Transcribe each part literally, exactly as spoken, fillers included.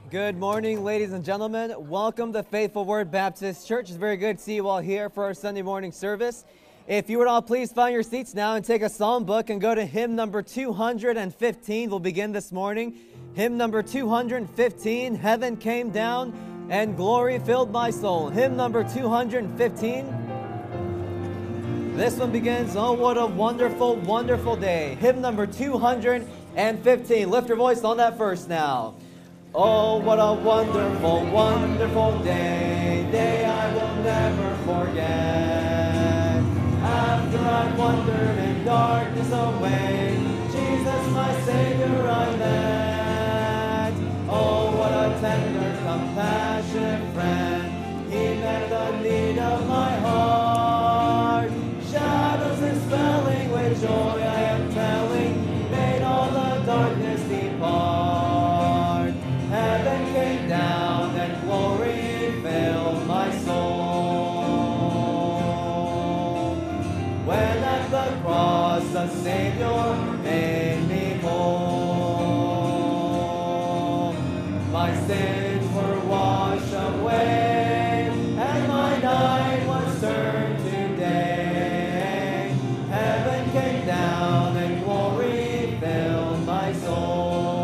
Good morning, ladies and gentlemen. Welcome to Faithful Word Baptist Church. It's very good to see you all here for our Sunday morning service. If you would all please find your seats now and take a psalm book and go to hymn number two hundred fifteen. We'll begin this morning. Hymn number two hundred fifteen, Heaven Came Down and Glory Filled My Soul. Hymn number two hundred fifteen. This one begins, oh, what a wonderful, wonderful day. Hymn number two hundred fifteen. Lift your voice on that verse now. Oh, what a wonderful, wonderful day, day I will never forget. After I've wandered in darkness away, Jesus my Savior I met. Oh, what a tender, compassionate friend, He met the need of my heart. Shadows dispelling with joy I am telling, made all the darkness depart. Heaven came down and glory filled my soul. When at the cross the Savior made me whole, my sins were washed away, and my night was turned to day. Heaven came down and glory filled my soul.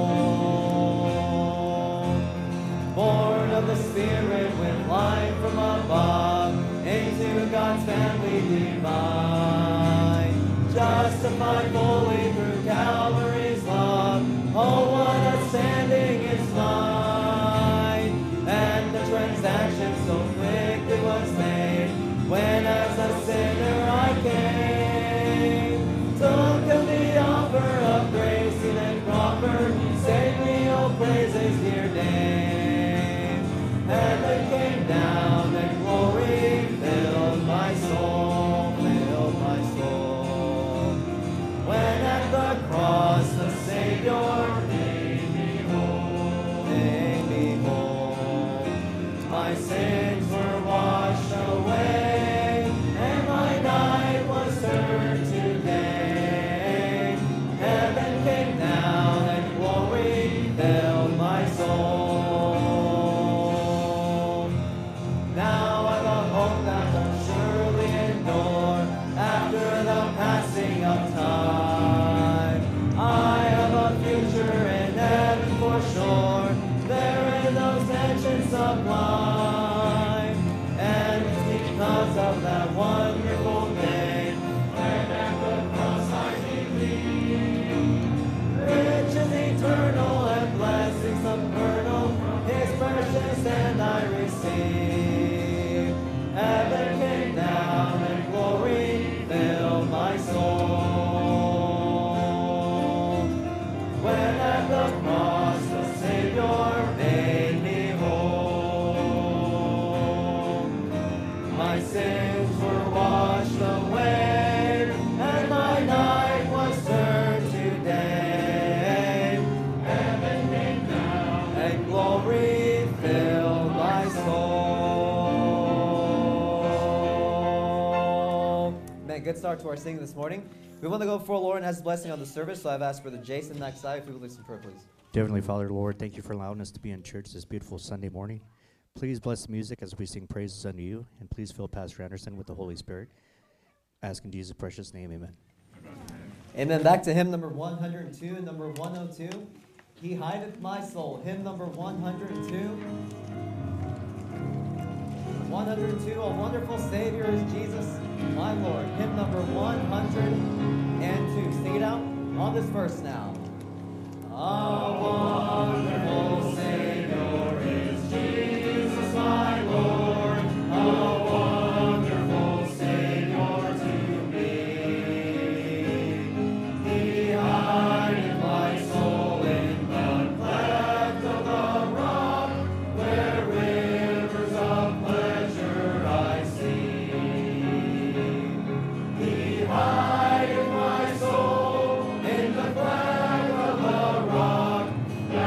Born of the Spirit with life from above, into God's family divine, justified fully through Calvary's love. Oh, what a standing is mine, and the transaction so quickly was made, when as a sinner I came. Took of the offer of grace He then proffered, save me, oh praise His dear name. Heaven came down and glory filled my soul, filled my soul. When at the cross the Savior made me whole, made me whole. My sins were washed away, and my night was turned to day. Heaven came down and glory filled my soul. Now I've a hope that will surely endure after the passing of time. I have a future in heaven for sure. There in those mansions sublime, and it's because of that wonderful day when at the cross I believe. Riches eternal and blessings supernal, His precious hand I receive. Heaven came down and glory filled my soul. When at the cross the Savior made me whole, my sins were washed away, and my night was turned to day. Heaven came down and glory filled my soul. Man, good start to our singing this morning. We want to go before Lord and has a blessing on the service, so I've asked Brother Jason next side if we would listen for please. Dear Heavenly Father, Lord, thank you for allowing us to be in church this beautiful Sunday morning. Please bless the music as we sing praises unto you, and please fill Pastor Anderson with the Holy Spirit. Ask in Jesus' precious name, amen. Amen. Back to hymn number one hundred two, number one oh two. He hideth my soul. Hymn number one hundred two. one hundred two, a wonderful Savior is Jesus, my Lord. Hymn number one hundred two. Sing it out on this verse now. A wonderful Savior is Jesus, my Lord. A wonderful Savior to me. He hideth my soul in the cleft of the rock, where rivers of pleasure I see. He hideth my soul in the cleft of the rock,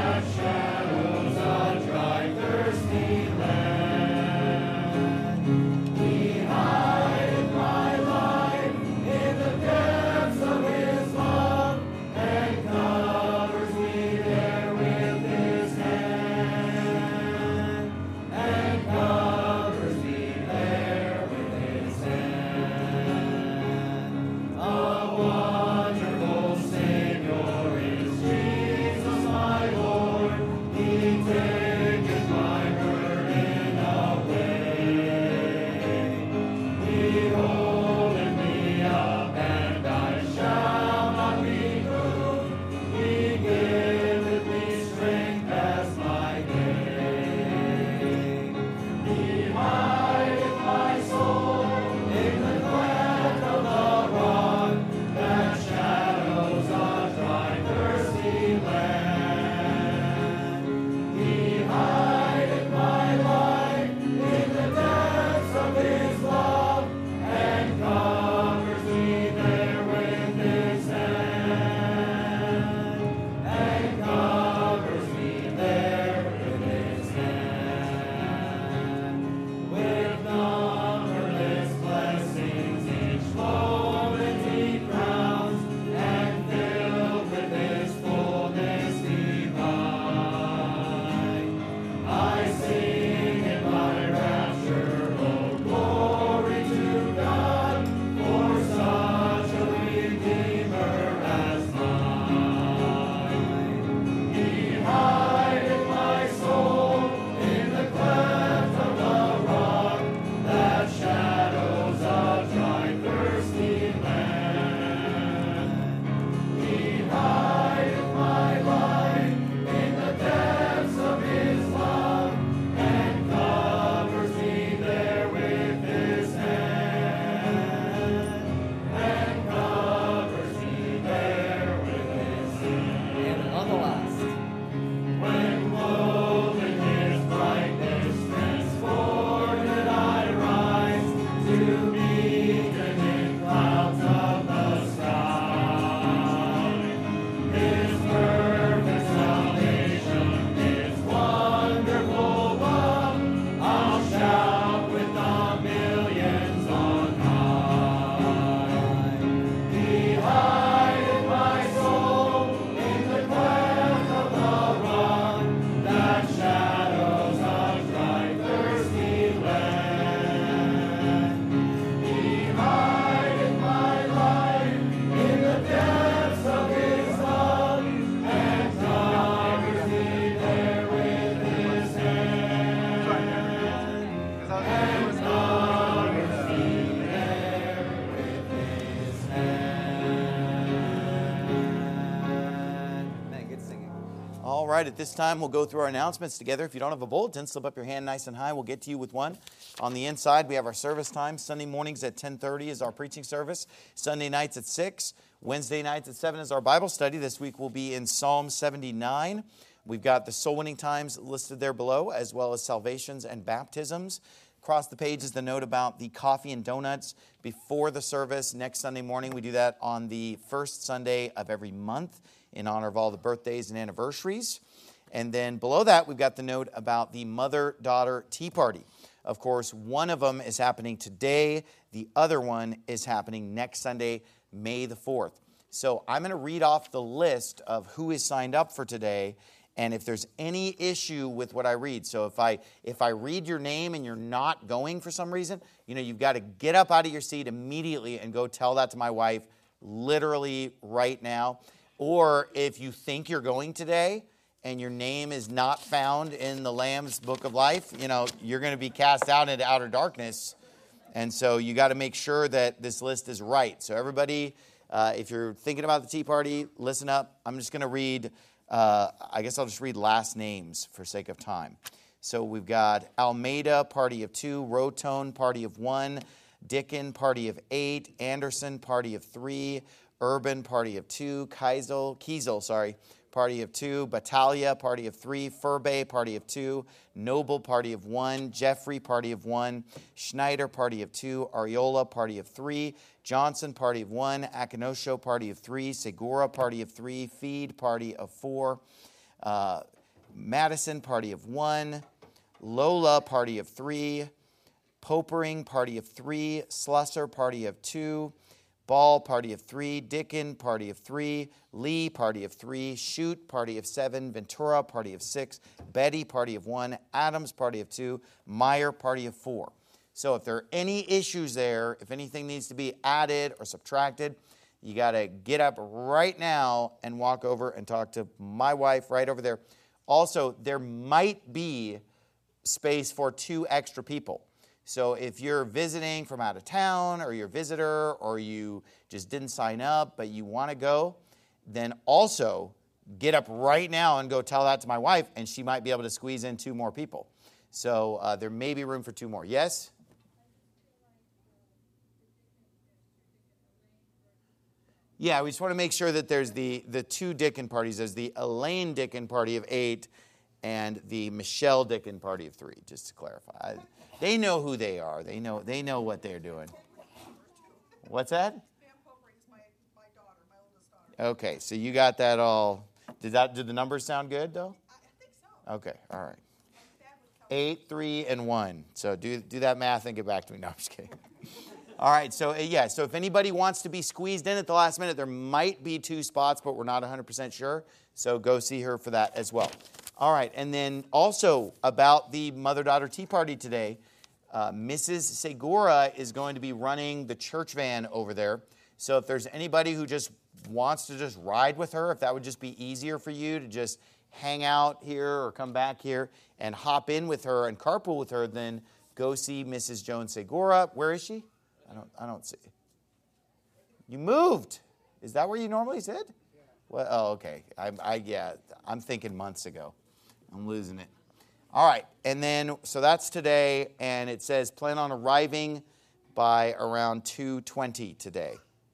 right, at this time, we'll go through our announcements together. If you don't have a bulletin, slip up your hand nice and high. We'll get to you with one. On the inside, we have our service time. Sunday mornings at ten thirty is our preaching service. Sunday nights at six. Wednesday nights at seven is our Bible study. This week we'll be in Psalm seventy-nine. We've got the soul winning times listed there below, as well as salvations and baptisms. Across the page is the note about the coffee and donuts before the service next Sunday morning. We do that on the first Sunday of every month in honor of all the birthdays and anniversaries. And then below that, we've got the note about the mother-daughter tea party. Of course, one of them is happening today. The other one is happening next Sunday, May the fourth. So I'm going to read off the list of who is signed up for today. And if there's any issue with what I read, so if I if I read your name and you're not going for some reason, you know, you've got to get up out of your seat immediately and go tell that to my wife literally right now. Or if you think you're going today and your name is not found in the Lamb's Book of Life, you know, you're going to be cast out into outer darkness. And so you got to make sure that this list is right. So everybody, uh, if you're thinking about the tea party, listen up. I'm just going to read... Uh, I guess I'll just read last names for sake of time. So we've got Almeida, party of two, Rotone, party of one, Dickin, party of eight, Anderson, party of three, Urban, party of two, Kiesel, Kiesel, sorry, party of two, Battaglia, party of three, Furbe, party of two, Noble, party of one, Jeffrey, party of one, Schneider, party of two, Ariola, party of three, Johnson, party of one, Akinosho, party of three, Segura, party of three, Feed, party of four, uh, Madison, party of one, Lola, party of three, Popering, party of three, Slusser, party of two, Ball, party of three, Dickin, party of three, Lee, party of three, Shoot, party of seven, Ventura, party of six, Betty, party of one, Adams, party of two, Meyer, party of four. So if there are any issues there, if anything needs to be added or subtracted, you got to get up right now and walk over and talk to my wife right over there. Also, there might be space for two extra people. So if you're visiting from out of town, or you're a visitor, or you just didn't sign up but you want to go, then also get up right now and go tell that to my wife, and she might be able to squeeze in two more people. So uh, there may be room for two more. Yes? Yeah, we just want to make sure that there's the, the two Dickin parties. There's the Elaine Dickin party of eight and the Michelle Dickin party of three, just to clarify. I, They know who they are. They know they know what they're doing. What's that? Pam Popering is my, my daughter, my oldest daughter. Okay, so you got that all. Did that? Did the numbers sound good though? I think so. Okay, all right. Eight, three, and one. So do do that math and get back to me. No, I'm just kidding. All right, so uh, yeah, so if anybody wants to be squeezed in at the last minute, there might be two spots, but we're not one hundred percent sure. So go see her for that as well. All right, and then also about the mother-daughter tea party today, uh, Missus Segura is going to be running the church van over there. So if there's anybody who just wants to just ride with her, if that would just be easier for you to just hang out here or come back here and hop in with her and carpool with her, then go see Missus Joan Segura. Where is she? I don't, I don't see. You moved. Is that where you normally sit? Well, oh, okay. I, I, yeah, I'm thinking months ago. I'm losing it. All right, and then, so that's today, and it says plan on arriving by around two twenty today.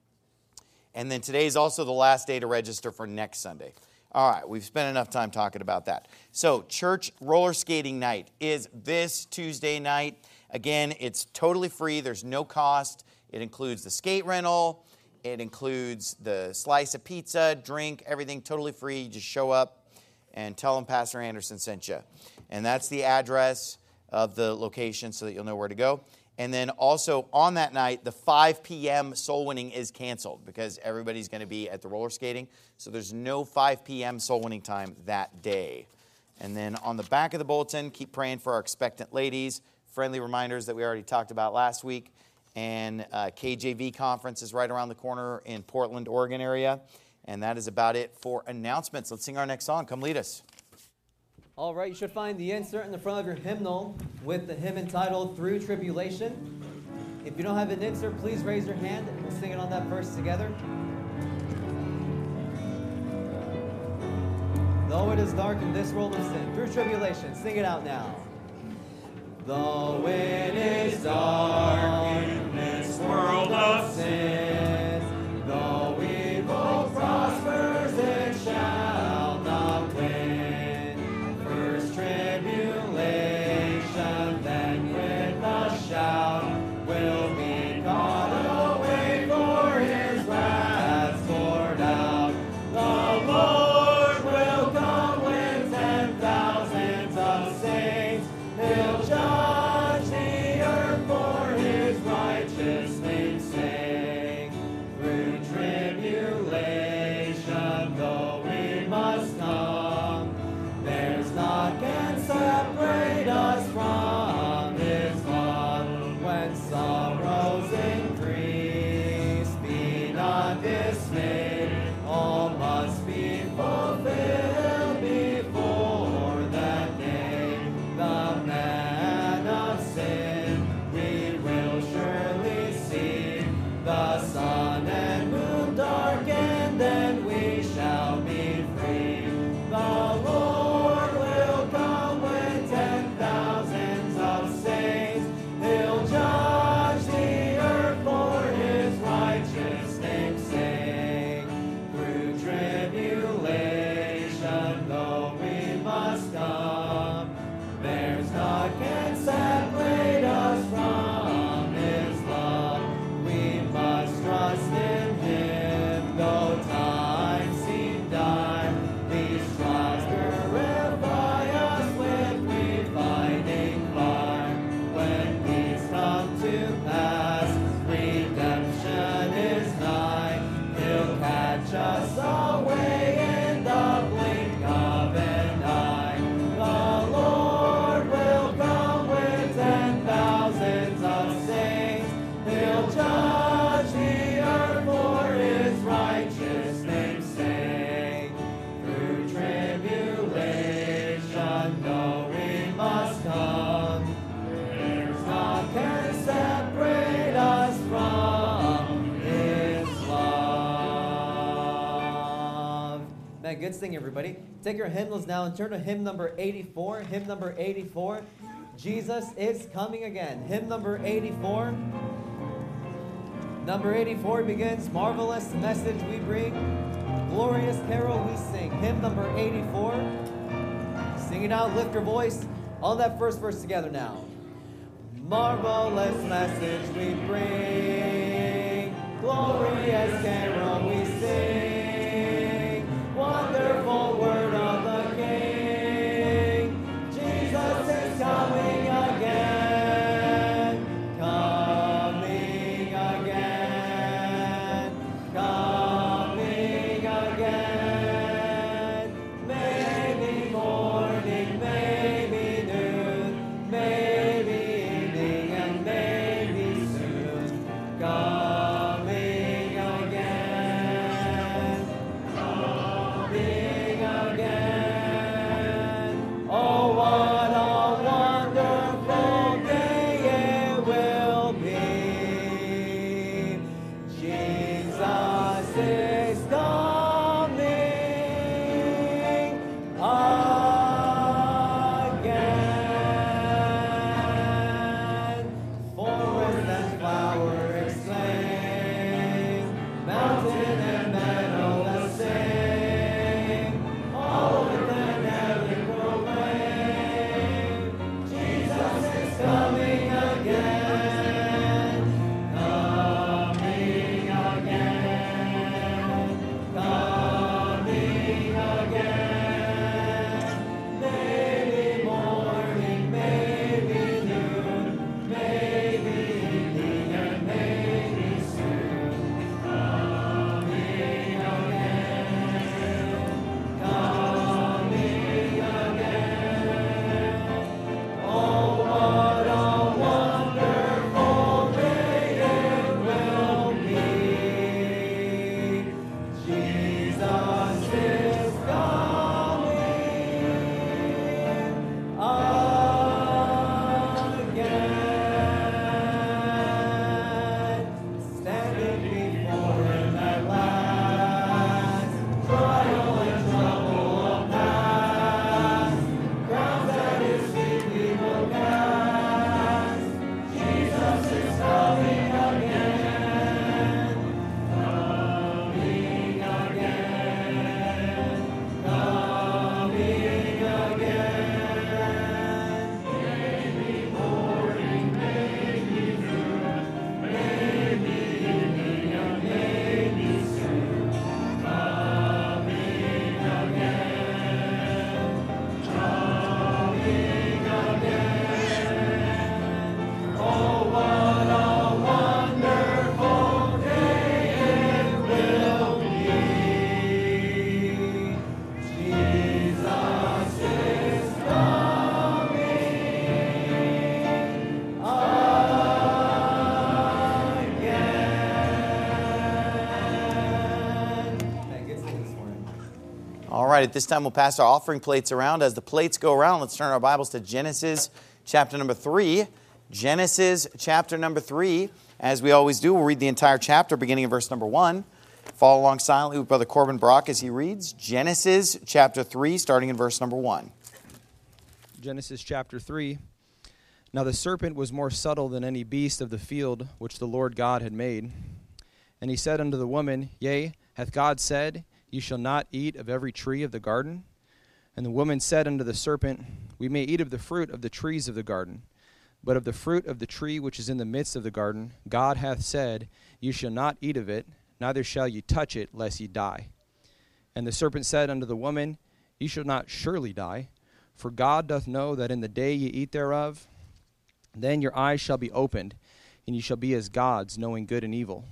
And then today is also the last day to register for next Sunday. All right, we've spent enough time talking about that. So church roller skating night is this Tuesday night. Again, it's totally free. There's no cost. It includes the skate rental. It includes the slice of pizza, drink, everything totally free. You just show up and tell them Pastor Anderson sent you. And that's the address of the location so that you'll know where to go. And then also on that night, the five p.m. soul winning is canceled because everybody's going to be at the roller skating. So there's no five p.m. soul winning time that day. And then on the back of the bulletin, keep praying for our expectant ladies. Friendly reminders that we already talked about last week. And uh, K J V conference is right around the corner in Portland, Oregon area. And that is about it for announcements. Let's sing our next song. Come lead us. All right, you should find the insert in the front of your hymnal with the hymn entitled Through Tribulation. If you don't have an insert, please raise your hand and we'll sing it on that verse together. Though it is dark in this world of sin, through tribulation, sing it out now. Though it is dark in this world of sin, though evil prospers, it shall not win. First tribulation, then with a shout, will be caught away, for his wrath poured out. The Lord will come with ten thousands of saints. He'll judge the earth for his righteous name's sake. Through tribulation, though we must come, there's naught can separate us from his love. When sorrows increase, be not dismayed. All must be fulfilled before that day. The man of sin we will surely see. The sun and moon darken, then we shall be free. The Lord will come with ten thousands of saints. He'll judge the earth for his righteous name's sake. Through tribulation, though we must come, there's naught can separate us from his love. We must trust in him, though times seem dire. These trials purify us with refining fire. When these come to pass, redemption is nigh. He'll catch us away in the blink of an eye. The Lord will come with ten thousands of saints. He'll judge the earth for his righteous name's sake. Through tribulation, though we must come, there's naught can separate us from his love. Man, good singing, everybody. Take your hymnals now and turn to hymn number eighty-four. Hymn number eighty-four. Jesus is coming again. Hymn number eighty-four. Number eighty-four begins, marvelous message we bring, glorious carol we sing. Hymn number eighty-four. Sing it out, lift your voice on that first verse together now. Marvelous message we bring, glorious carol we sing, wonderful word of the King. Jesus is coming again, coming again, coming again. Maybe morning, maybe noon, maybe evening, and maybe soon. Coming again. All right, at this time we'll pass our offering plates around. As the plates go around, let's turn our Bibles to Genesis chapter number three. Genesis chapter number three. As we always do, we'll read the entire chapter beginning in verse number one. Follow along silently with Brother Corbin Brock as he reads Genesis chapter three, starting in verse number one. Genesis chapter three. Now the serpent was more subtle than any beast of the field which the Lord God had made. And he said unto the woman, Yea, hath God said, Ye shall not eat of every tree of the garden? And the woman said unto the serpent, We may eat of the fruit of the trees of the garden, but of the fruit of the tree which is in the midst of the garden, God hath said, Ye shall not eat of it, neither shall ye touch it, lest ye die. And the serpent said unto the woman, Ye shall not surely die, for God doth know that in the day ye eat thereof, then your eyes shall be opened, and ye shall be as gods, knowing good and evil.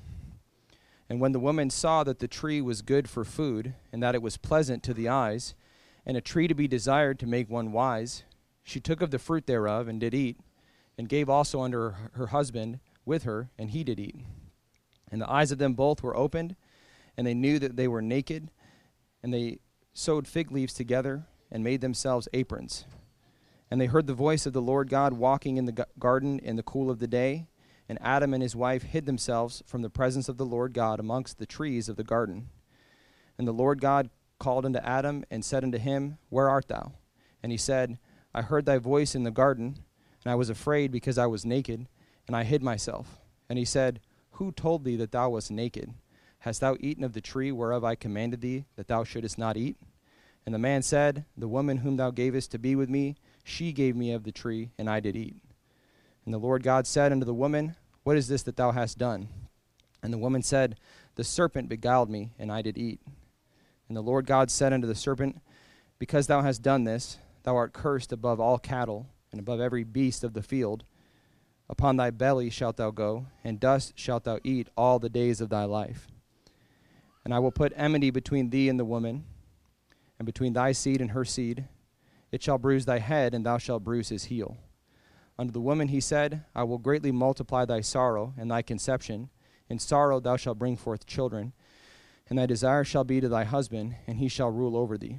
And when the woman saw that the tree was good for food, and that it was pleasant to the eyes, and a tree to be desired to make one wise, she took of the fruit thereof, and did eat, and gave also unto her, her husband with her, and he did eat. And the eyes of them both were opened, and they knew that they were naked, and they sewed fig leaves together, and made themselves aprons. And they heard the voice of the Lord God walking in the garden in the cool of the day, and Adam and his wife hid themselves from the presence of the Lord God amongst the trees of the garden. And the Lord God called unto Adam, and said unto him, Where art thou? And he said, I heard thy voice in the garden, and I was afraid because I was naked, and I hid myself. And he said, Who told thee that thou wast naked? Hast thou eaten of the tree whereof I commanded thee that thou shouldest not eat? And the man said, The woman whom thou gavest to be with me, she gave me of the tree, and I did eat. And the Lord God said unto the woman, What is this that thou hast done? And the woman said, The serpent beguiled me, and I did eat. And the Lord God said unto the serpent, Because thou hast done this, thou art cursed above all cattle, and above every beast of the field. Upon thy belly shalt thou go, and dust shalt thou eat all the days of thy life. And I will put enmity between thee and the woman, and between thy seed and her seed. It shall bruise thy head, and thou shalt bruise his heel. Unto the woman he said, I will greatly multiply thy sorrow and thy conception. In sorrow thou shalt bring forth children, and thy desire shall be to thy husband, and he shall rule over thee.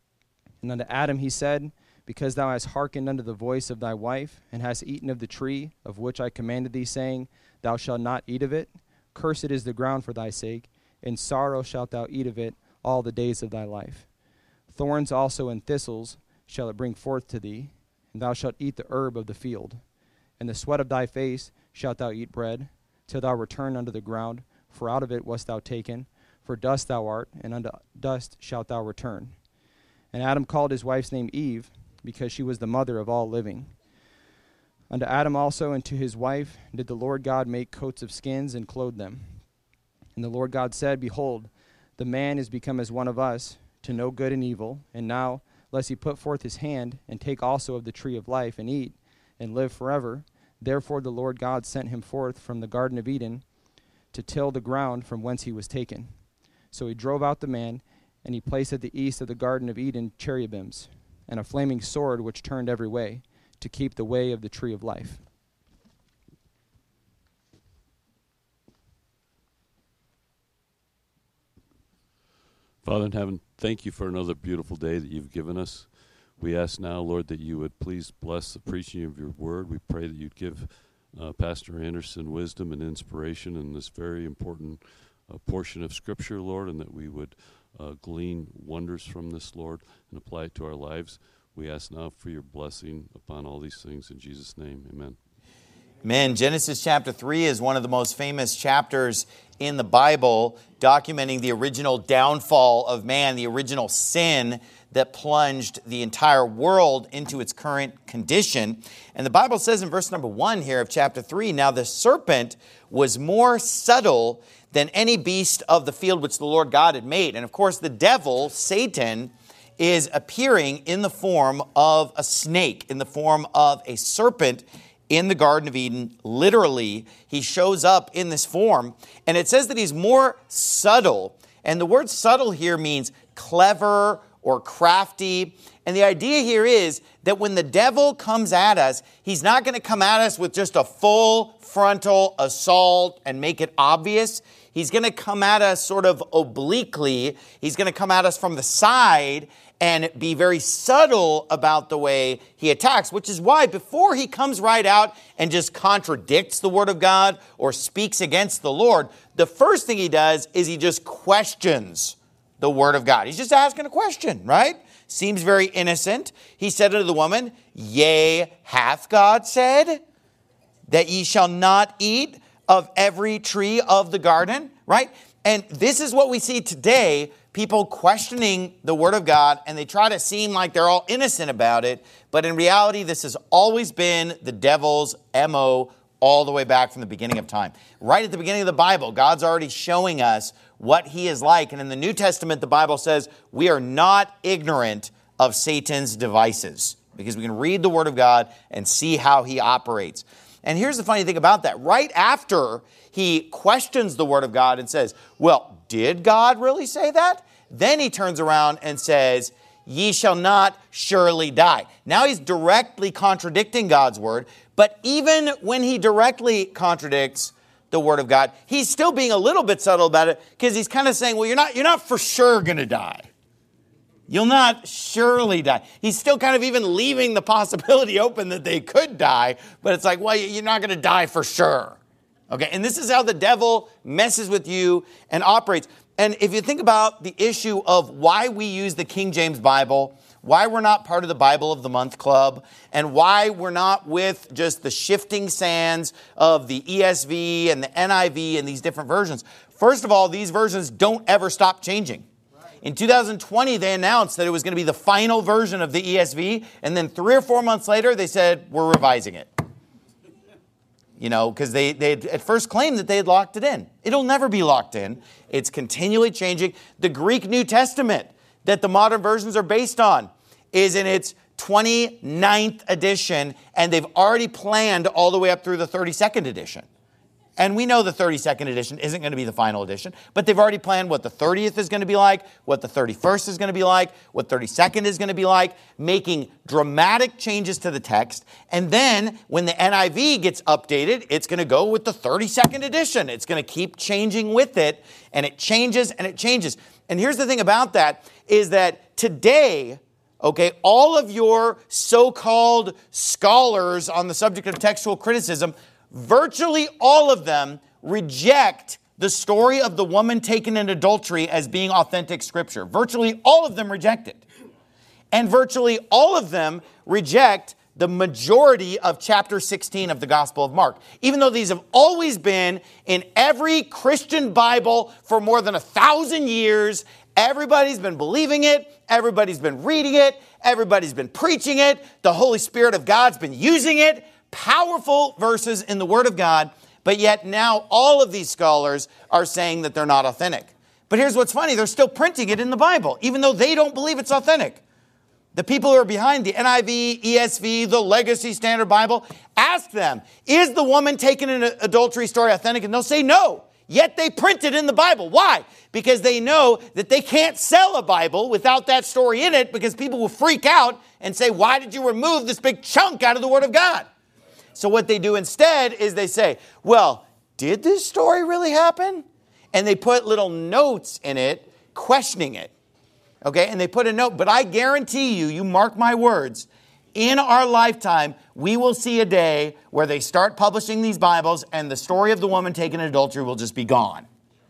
And unto Adam he said, Because thou hast hearkened unto the voice of thy wife, and hast eaten of the tree of which I commanded thee, saying, Thou shalt not eat of it, cursed is the ground for thy sake, in sorrow shalt thou eat of it all the days of thy life. Thorns also and thistles shall it bring forth to thee, and thou shalt eat the herb of the field. In the sweat of thy face shalt thou eat bread, till thou return unto the ground, for out of it wast thou taken, for dust thou art, and unto dust shalt thou return. And Adam called his wife's name Eve, because she was the mother of all living. Unto Adam also and to his wife did the Lord God make coats of skins, and clothe them. And the Lord God said, Behold, the man is become as one of us, to know good and evil. And now, lest he put forth his hand, and take also of the tree of life, and eat, and live forever. Therefore the Lord God sent him forth from the Garden of Eden, to till the ground from whence he was taken. So he drove out the man, and he placed at the east of the Garden of Eden cherubims, and a flaming sword which turned every way, to keep the way of the tree of life. Father in heaven, thank you for another beautiful day that you've given us. We ask now, Lord, that you would please bless the preaching of your word. We pray that you'd give uh, Pastor Anderson wisdom and inspiration in this very important uh, portion of Scripture, Lord, and that we would uh, glean wonders from this, Lord, and apply it to our lives. We ask now for your blessing upon all these things. In Jesus' name, amen. Amen. Genesis chapter three is one of the most famous chapters in the Bible, documenting the original downfall of man, the original sin that plunged the entire world into its current condition. And the Bible says in verse number one here of chapter three, Now the serpent was more subtle than any beast of the field which the Lord God had made. And of course, the devil, Satan, is appearing in the form of a snake, in the form of a serpent in the Garden of Eden. Literally, he shows up in this form. And it says that he's more subtle. And the word subtle here means clever or crafty. And the idea here is that when the devil comes at us, he's not going to come at us with just a full frontal assault and make it obvious. He's going to come at us sort of obliquely. He's going to come at us from the side and be very subtle about the way he attacks, which is why before he comes right out and just contradicts the Word of God or speaks against the Lord, the first thing he does is he just questions the Word of God. He's just asking a question, right? Seems very innocent. He said unto the woman, Yea, hath God said that ye shall not eat of every tree of the garden, right? And this is what we see today, people questioning the Word of God, and they try to seem like they're all innocent about it. But in reality, this has always been the devil's M O all the way back from the beginning of time. Right at the beginning of the Bible, God's already showing us what he is like. And in the New Testament, the Bible says we are not ignorant of Satan's devices, because we can read the Word of God and see how he operates. And here's the funny thing about that. Right after he questions the Word of God and says, well, did God really say that? Then he turns around and says, ye shall not surely die. Now he's directly contradicting God's Word. But even when he directly contradicts the Word of God, he's still being a little bit subtle about it, because he's kind of saying, well, you're not, you're not for sure going to die. You'll not surely die. He's still kind of even leaving the possibility open that they could die, but it's like, well, you're not going to die for sure. Okay, and this is how the devil messes with you and operates. And if you think about the issue of why we use the King James Bible, why we're not part of the Bible of the Month Club, and why we're not with just the shifting sands of the E S V and the N I V and these different versions. First of all, these versions don't ever stop changing. In two thousand twenty, they announced that it was going to be the final version of the E S V, and then three or four months later, they said, we're revising it. You know, because they, they had at first claimed that they had locked it in. It'll never be locked in. It's continually changing. The Greek New Testament that the modern versions are based on is in its twenty-ninth edition, and they've already planned all the way up through the thirty-second edition. And we know the thirty-second edition isn't going to be the final edition, but they've already planned what the thirtieth is going to be like, what the thirty-first is going to be like, what thirty-second is going to be like, making dramatic changes to the text. And then when the N I V gets updated, it's going to go with the thirty-second edition. It's going to keep changing with it, and it changes and it changes. And here's the thing about that is that today, okay, all of your so-called scholars on the subject of textual criticism, virtually all of them reject the story of the woman taken in adultery as being authentic scripture. Virtually all of them reject it. And virtually all of them reject the majority of chapter sixteen of the Gospel of Mark. Even though these have always been in every Christian Bible for more than a thousand years, everybody's been believing it, everybody's been reading it, everybody's been preaching it, the Holy Spirit of God's been using it. Powerful verses in the Word of God, but yet now all of these scholars are saying that they're not authentic. But here's what's funny, they're still printing it in the Bible, even though they don't believe it's authentic. The people who are behind the N I V, E S V, the Legacy Standard Bible, ask them, is the woman taken in an adultery story authentic? And they'll say no, yet they print it in the Bible. Why? Because they know that they can't sell a Bible without that story in it, because people will freak out and say, why did you remove this big chunk out of the Word of God? So what they do instead is they say, well, did this story really happen? And they put little notes in it questioning it. Okay, and they put a note, but I guarantee you, you mark my words, in our lifetime, we will see a day where they start publishing these Bibles and the story of the woman taken in adultery will just be gone.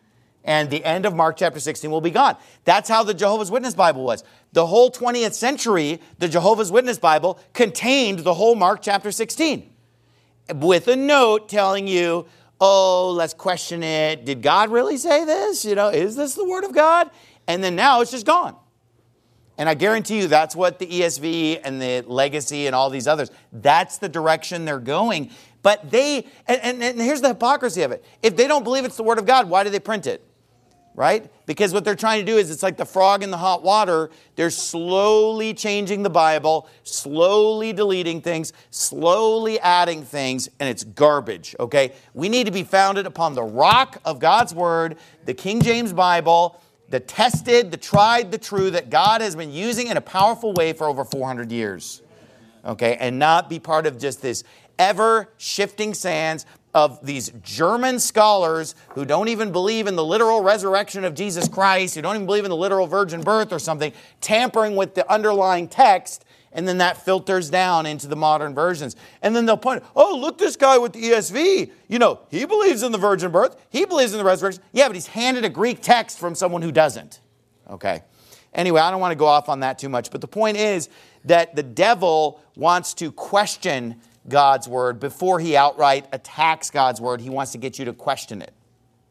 And the end of Mark chapter sixteen will be gone. That's how the Jehovah's Witness Bible was. The whole twentieth century, the Jehovah's Witness Bible contained the whole Mark chapter sixteen. With a note telling you, oh, let's question it. Did God really say this? You know, is this the Word of God? And then now it's just gone. And I guarantee you that's what the E S V and the Legacy and all these others, that's the direction they're going. But they, and, and, and here's the hypocrisy of it. If they don't believe it's the Word of God, why do they print it? right? Because what they're trying to do is it's like the frog in the hot water. They're slowly changing the Bible, slowly deleting things, slowly adding things, and it's garbage, okay? We need to be founded upon the rock of God's Word, the King James Bible, the tested, the tried, the true, that God has been using in a powerful way for over four hundred years, okay? And not be part of just this ever-shifting sands of these German scholars who don't even believe in the literal resurrection of Jesus Christ, who don't even believe in the literal virgin birth or something, tampering with the underlying text, and then that filters down into the modern versions. And then they'll point, oh, look, this guy with the E S V, you know, he believes in the virgin birth, he believes in the resurrection. Yeah, but he's handed a Greek text from someone who doesn't. Okay. Anyway, I don't want to go off on that too much, but the point is that the devil wants to question God's word before he outright attacks God's word. He wants to get you to question it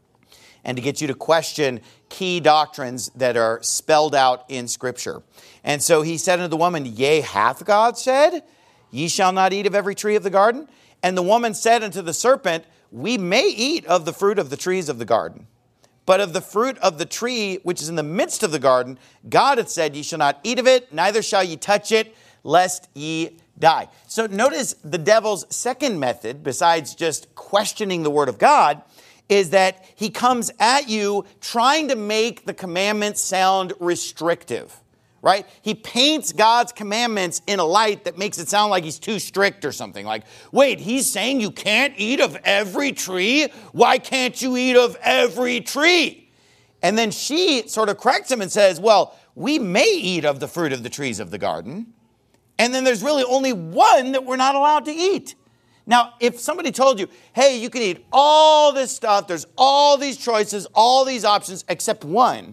and to get you to question key doctrines that are spelled out in Scripture. And so he said unto the woman, yea, hath God said, ye shall not eat of every tree of the garden? And the woman said unto the serpent, we may eat of the fruit of the trees of the garden, but of the fruit of the tree which is in the midst of the garden, God hath said, ye shall not eat of it, neither shall ye touch it, lest ye die. So notice the devil's second method, besides just questioning the word of God, is that he comes at you trying to make the commandments sound restrictive, right? He paints God's commandments in a light that makes it sound like he's too strict or something. Like, wait, he's saying you can't eat of every tree? Why can't you eat of every tree? And then she sort of corrects him and says, well, we may eat of the fruit of the trees of the garden. And then there's really only one that we're not allowed to eat. Now, if somebody told you, hey, you can eat all this stuff, there's all these choices, all these options, except one,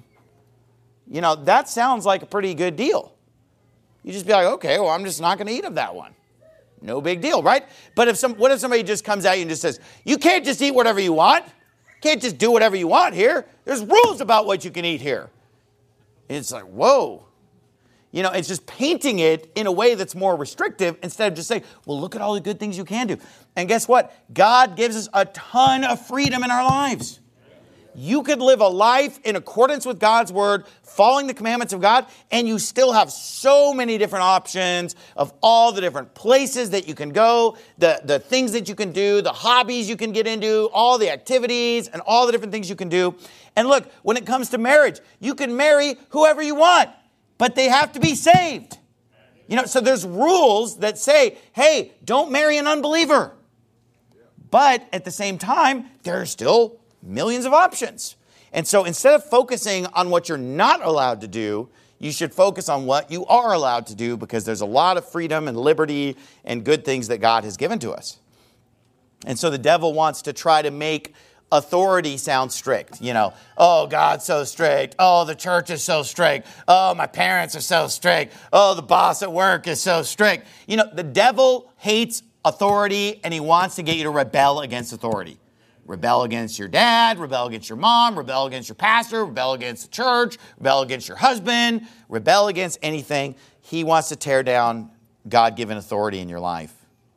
you know, that sounds like a pretty good deal. You just be like, okay, well, I'm just not going to eat of that one. No big deal, right? But if some, what if somebody just comes at you and just says, you can't just eat whatever you want. You can't just do whatever you want here. There's rules about what you can eat here. And it's like, whoa. You know, it's just painting it in a way that's more restrictive instead of just saying, well, look at all the good things you can do. And guess what? God gives us a ton of freedom in our lives. You could live a life in accordance with God's word, following the commandments of God, and you still have so many different options of all the different places that you can go, the, the things that you can do, the hobbies you can get into, all the activities and all the different things you can do. And look, when it comes to marriage, you can marry whoever you want, but they have to be saved. You know, so there's rules that say, hey, don't marry an unbeliever. But at the same time, there are still millions of options. And so instead of focusing on what you're not allowed to do, you should focus on what you are allowed to do, because there's a lot of freedom and liberty and good things that God has given to us. And so the devil wants to try to make authority sounds strict. You know, oh, God's so strict. Oh, the church is so strict. Oh, my parents are so strict. Oh, the boss at work is so strict. You know, the devil hates authority, and he wants to get you to rebel against authority. Rebel against your dad, rebel against your mom, rebel against your pastor, rebel against the church, rebel against your husband, rebel against anything. He wants to tear down God-given authority in your life.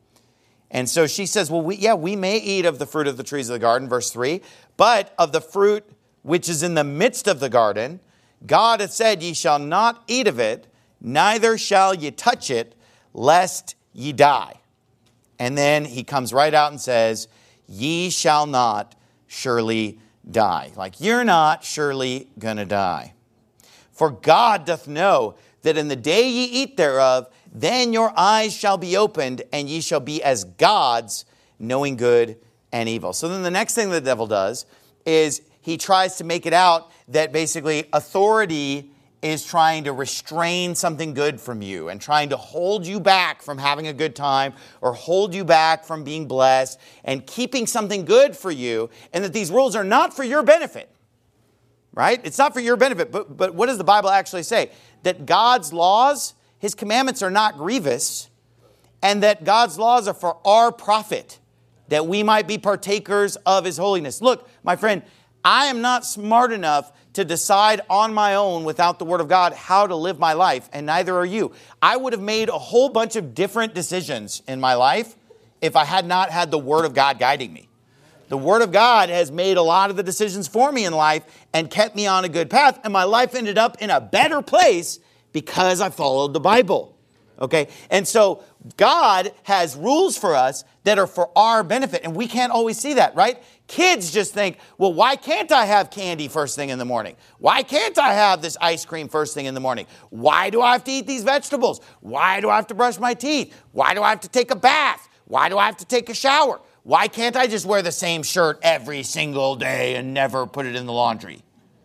And so she says, well, we, yeah, we may eat of the fruit of the trees of the garden, verse three, but of the fruit which is in the midst of the garden, God hath said, ye shall not eat of it, neither shall ye touch it, lest ye die. And then he comes right out and says, ye shall not surely die. Like, you're not surely going to die. For God doth know that in the day ye eat thereof, then your eyes shall be opened, and ye shall be as gods, knowing good and evil. So then the next thing the devil does is he tries to make it out that basically authority is trying to restrain something good from you and trying to hold you back from having a good time or hold you back from being blessed and keeping something good for you, and that these rules are not for your benefit, right? It's not for your benefit. But, but what does the Bible actually say? That God's laws, His commandments are not grievous, and that God's laws are for our profit, that we might be partakers of His holiness. Look, my friend, I am not smart enough to decide on my own without the Word of God how to live my life, and neither are you. I would have made a whole bunch of different decisions in my life if I had not had the Word of God guiding me. The Word of God has made a lot of the decisions for me in life and kept me on a good path. And my life ended up in a better place because I followed the Bible. Okay? And so God has rules for us that are for our benefit. And we can't always see that, right? Kids just think, well, why can't I have candy first thing in the morning? Why can't I have this ice cream first thing in the morning? Why do I have to eat these vegetables? Why do I have to brush my teeth? Why do I have to take a bath? Why do I have to take a shower? Why can't I just wear the same shirt every single day and never put it in the laundry?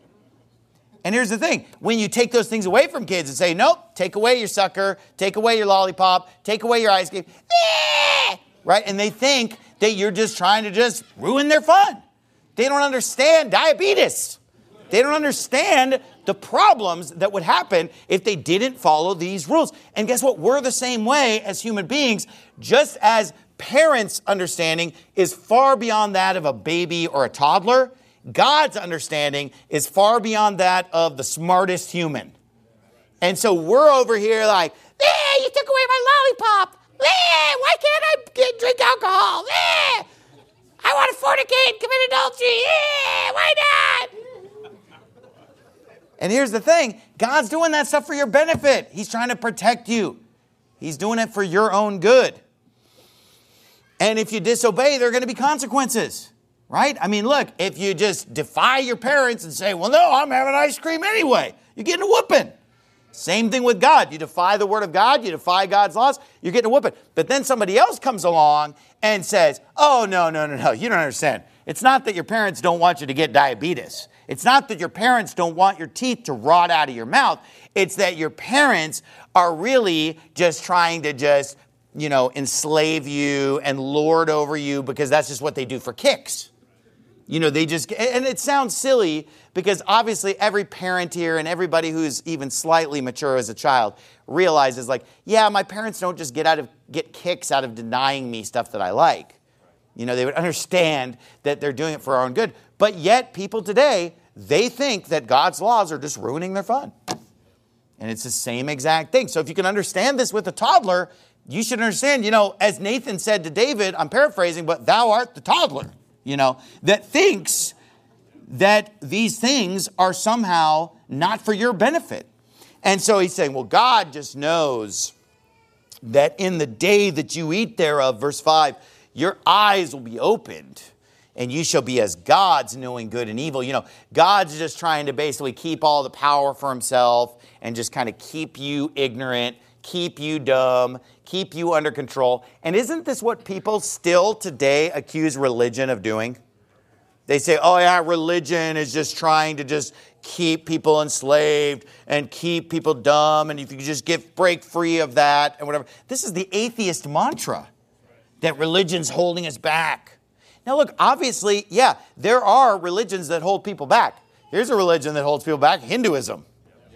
And here's the thing. When you take those things away from kids and say, nope, take away your sucker, take away your lollipop, take away your ice cream, eh, right? And they think that you're just trying to just ruin their fun. They don't understand diabetes. They don't understand the problems that would happen if they didn't follow these rules. And guess what? We're the same way as human beings, just as parents' understanding is far beyond that of a baby or a toddler. God's understanding is far beyond that of the smartest human. And so we're over here like, eh, you took away my lollipop. Eh, why can't I get, drink alcohol? Eh, I want to fornicate, commit adultery. Eh, why not? And here's the thing. God's doing that stuff for your benefit. He's trying to protect you. He's doing it for your own good. And if you disobey, there are going to be consequences. Right? I mean, look, if you just defy your parents and say, well, no, I'm having ice cream anyway, you're getting a whooping. Same thing with God. You defy the Word of God, you defy God's laws, you're getting a whooping. But then somebody else comes along and says, oh, no, no, no, no, you don't understand. It's not that your parents don't want you to get diabetes. It's not that your parents don't want your teeth to rot out of your mouth. It's that your parents are really just trying to just, you know, enslave you and lord over you because that's just what they do for kicks. You know, they just, and it sounds silly because obviously every parent here and everybody who's even slightly mature as a child realizes like, yeah, my parents don't just get out of, get kicks out of denying me stuff that I like. You know, they would understand that they're doing it for our own good. But yet people today, they think that God's laws are just ruining their fun. And it's the same exact thing. So if you can understand this with a toddler, you should understand, you know, as Nathan said to David, I'm paraphrasing, but thou art the toddler. You know, that thinks that these things are somehow not for your benefit. And so he's saying, well, God just knows that in the day that you eat thereof, verse five, your eyes will be opened and you shall be as gods, knowing good and evil. You know, God's just trying to basically keep all the power for himself and just kind of keep you ignorant, keep you dumb, keep you under control. And isn't this what people still today accuse religion of doing? They say, oh yeah, religion is just trying to just keep people enslaved and keep people dumb. And if you just get break free of that and whatever. This is the atheist mantra, that religion's holding us back. Now look, obviously, yeah, there are religions that hold people back. Here's a religion that holds people back, Hinduism.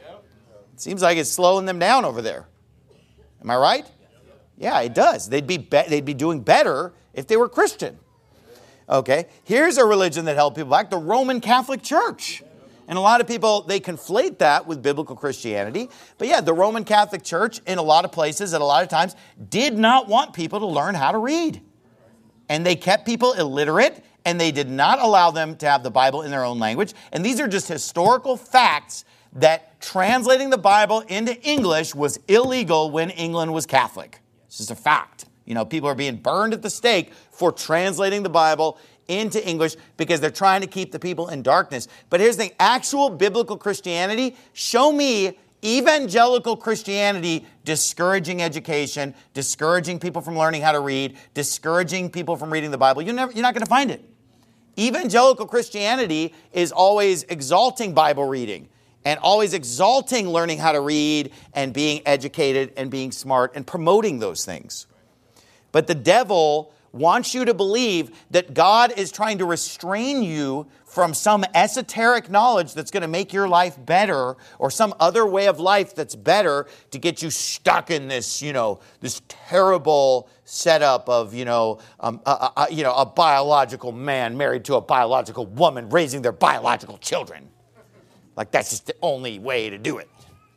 It seems like it's slowing them down over there. Am I right? Yeah, it does. They'd be, be they'd be doing better if they were Christian. Okay, here's a religion that held people back, the Roman Catholic Church. And a lot of people, they conflate that with biblical Christianity. But yeah, the Roman Catholic Church in a lot of places at a lot of times did not want people to learn how to read. And they kept people illiterate, and they did not allow them to have the Bible in their own language. And these are just historical facts that translating the Bible into English was illegal when England was Catholic. It's just a fact. You know, people are being burned at the stake for translating the Bible into English because they're trying to keep the people in darkness. But here's the thing, actual biblical Christianity, show me evangelical Christianity discouraging education, discouraging people from learning how to read, discouraging people from reading the Bible. You're, never, you're not going to find it. Evangelical Christianity is always exalting Bible reading and always exalting learning how to read and being educated and being smart and promoting those things. But the devil wants you to believe that God is trying to restrain you from some esoteric knowledge that's going to make your life better, or some other way of life that's better to get you stuck in this, you know, this terrible setup of, you know, um, a, a, you know, a biological man married to a biological woman raising their biological children. Like that's just the only way to do it.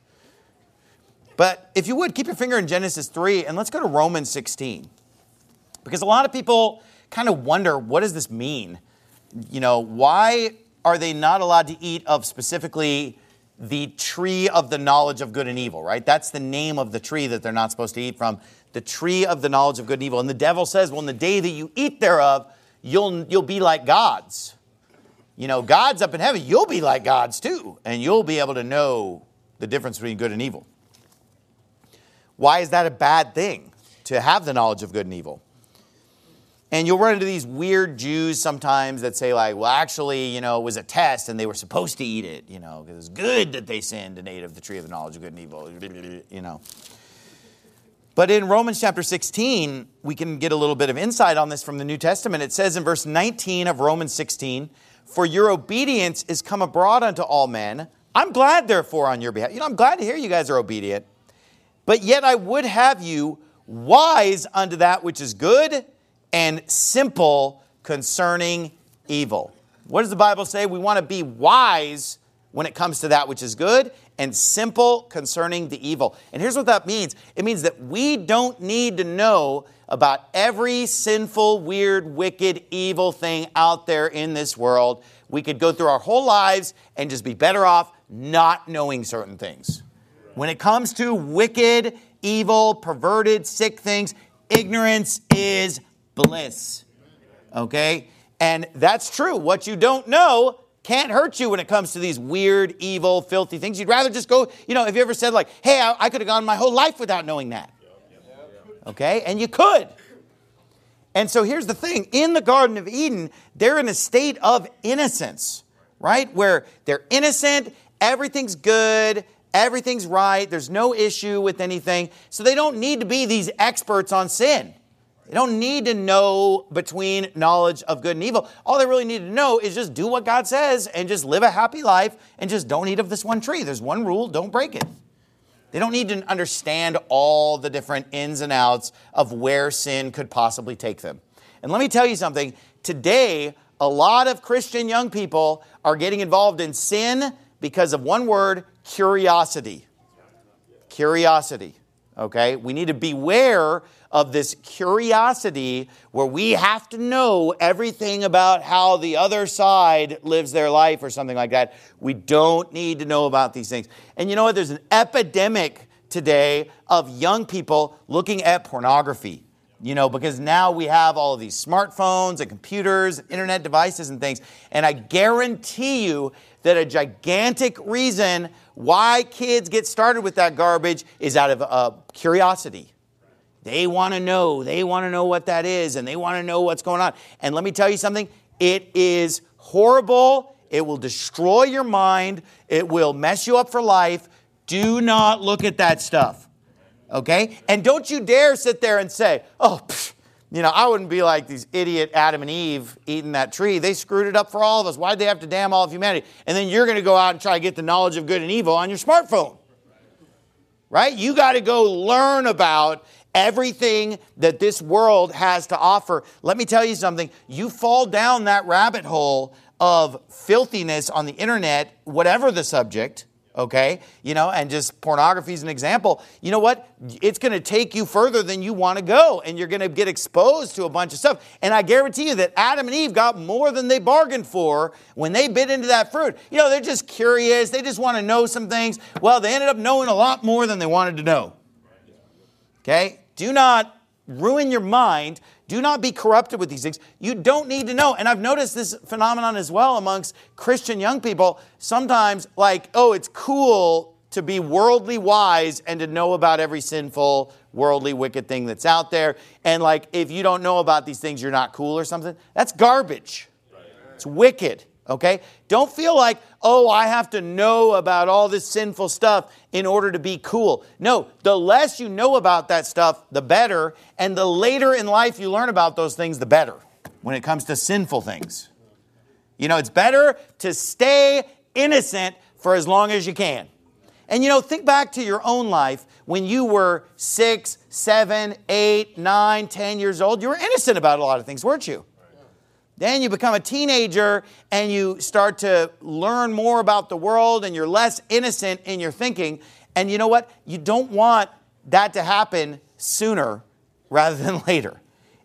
But if you would, keep your finger in Genesis three and let's go to Romans sixteen. Because a lot of people kind of wonder, what does this mean? You know, why are they not allowed to eat of specifically the tree of the knowledge of good and evil, right? That's the name of the tree that they're not supposed to eat from, the tree of the knowledge of good and evil. And the devil says, well, in the day that you eat thereof, you'll you'll be like gods. You know, God's up in heaven, you'll be like gods too, and you'll be able to know the difference between good and evil. Why is that a bad thing, to have the knowledge of good and evil? And you'll run into these weird Jews sometimes that say like, well, actually, you know, it was a test and they were supposed to eat it, you know, because it's good that they sinned and ate of the tree of the knowledge of good and evil, you know. But in Romans chapter sixteen, we can get a little bit of insight on this from the New Testament. It says in verse nineteen of Romans sixteen, for your obedience is come abroad unto all men. I'm glad, therefore, on your behalf. You know, I'm glad to hear you guys are obedient. But yet I would have you wise unto that which is good and simple concerning evil. What does the Bible say? We want to be wise when it comes to that which is good and simple concerning the evil. And here's what that means. It means that we don't need to know about every sinful, weird, wicked, evil thing out there in this world. We could go through our whole lives and just be better off not knowing certain things. When it comes to wicked, evil, perverted, sick things, ignorance is bliss. Okay? And that's true. What you don't know can't hurt you when it comes to these weird, evil, filthy things. You'd rather just go, you know, have you ever said like, hey, I, I could have gone my whole life without knowing that? Okay? And you could. And so here's the thing. In the Garden of Eden, they're in a state of innocence, right? Where they're innocent, everything's good, everything's right, there's no issue with anything. So they don't need to be these experts on sin. They don't need to know between knowledge of good and evil. All they really need to know is just do what God says and just live a happy life and just don't eat of this one tree. There's one rule, don't break it. They don't need to understand all the different ins and outs of where sin could possibly take them. And let me tell you something. Today, a lot of Christian young people are getting involved in sin because of one word, curiosity. Curiosity. Okay? We need to beware of this curiosity where we have to know everything about how the other side lives their life or something like that. We don't need to know about these things. And you know what? There's an epidemic today of young people looking at pornography. You know, because now we have all of these smartphones and computers and internet devices and things. And I guarantee you that a gigantic reason why kids get started with that garbage is out of uh, curiosity. They want to know. They want to know what that is, and they want to know what's going on. And let me tell you something. It is horrible. It will destroy your mind. It will mess you up for life. Do not look at that stuff. Okay? And don't you dare sit there and say, oh, pff, you know, I wouldn't be like these idiot Adam and Eve eating that tree. They screwed it up for all of us. Why'd they have to damn all of humanity? And then you're going to go out and try to get the knowledge of good and evil on your smartphone. Right? You got to go learn about everything that this world has to offer. Let me tell you something. You fall down that rabbit hole of filthiness on the internet, whatever the subject, okay, you know, and just pornography is an example. You know what? It's going to take you further than you want to go, and you're going to get exposed to a bunch of stuff. And I guarantee you that Adam and Eve got more than they bargained for when they bit into that fruit. You know, they're just curious. They just want to know some things. Well, they ended up knowing a lot more than they wanted to know. Okay? Do not ruin your mind. Do not be corrupted with these things. You don't need to know. And I've noticed this phenomenon as well amongst Christian young people. Sometimes, like, oh, it's cool to be worldly wise and to know about every sinful, worldly, wicked thing that's out there. And, like, if you don't know about these things, you're not cool or something. That's garbage. It's wicked. Okay? Don't feel like, oh, I have to know about all this sinful stuff in order to be cool. No, the less you know about that stuff, the better. And the later in life you learn about those things, the better when it comes to sinful things. You know, it's better to stay innocent for as long as you can. And, you know, think back to your own life when you were six, seven, eight, nine, ten years old. You were innocent about a lot of things, weren't you? Then you become a teenager and you start to learn more about the world and you're less innocent in your thinking. And you know what? You don't want that to happen sooner rather than later.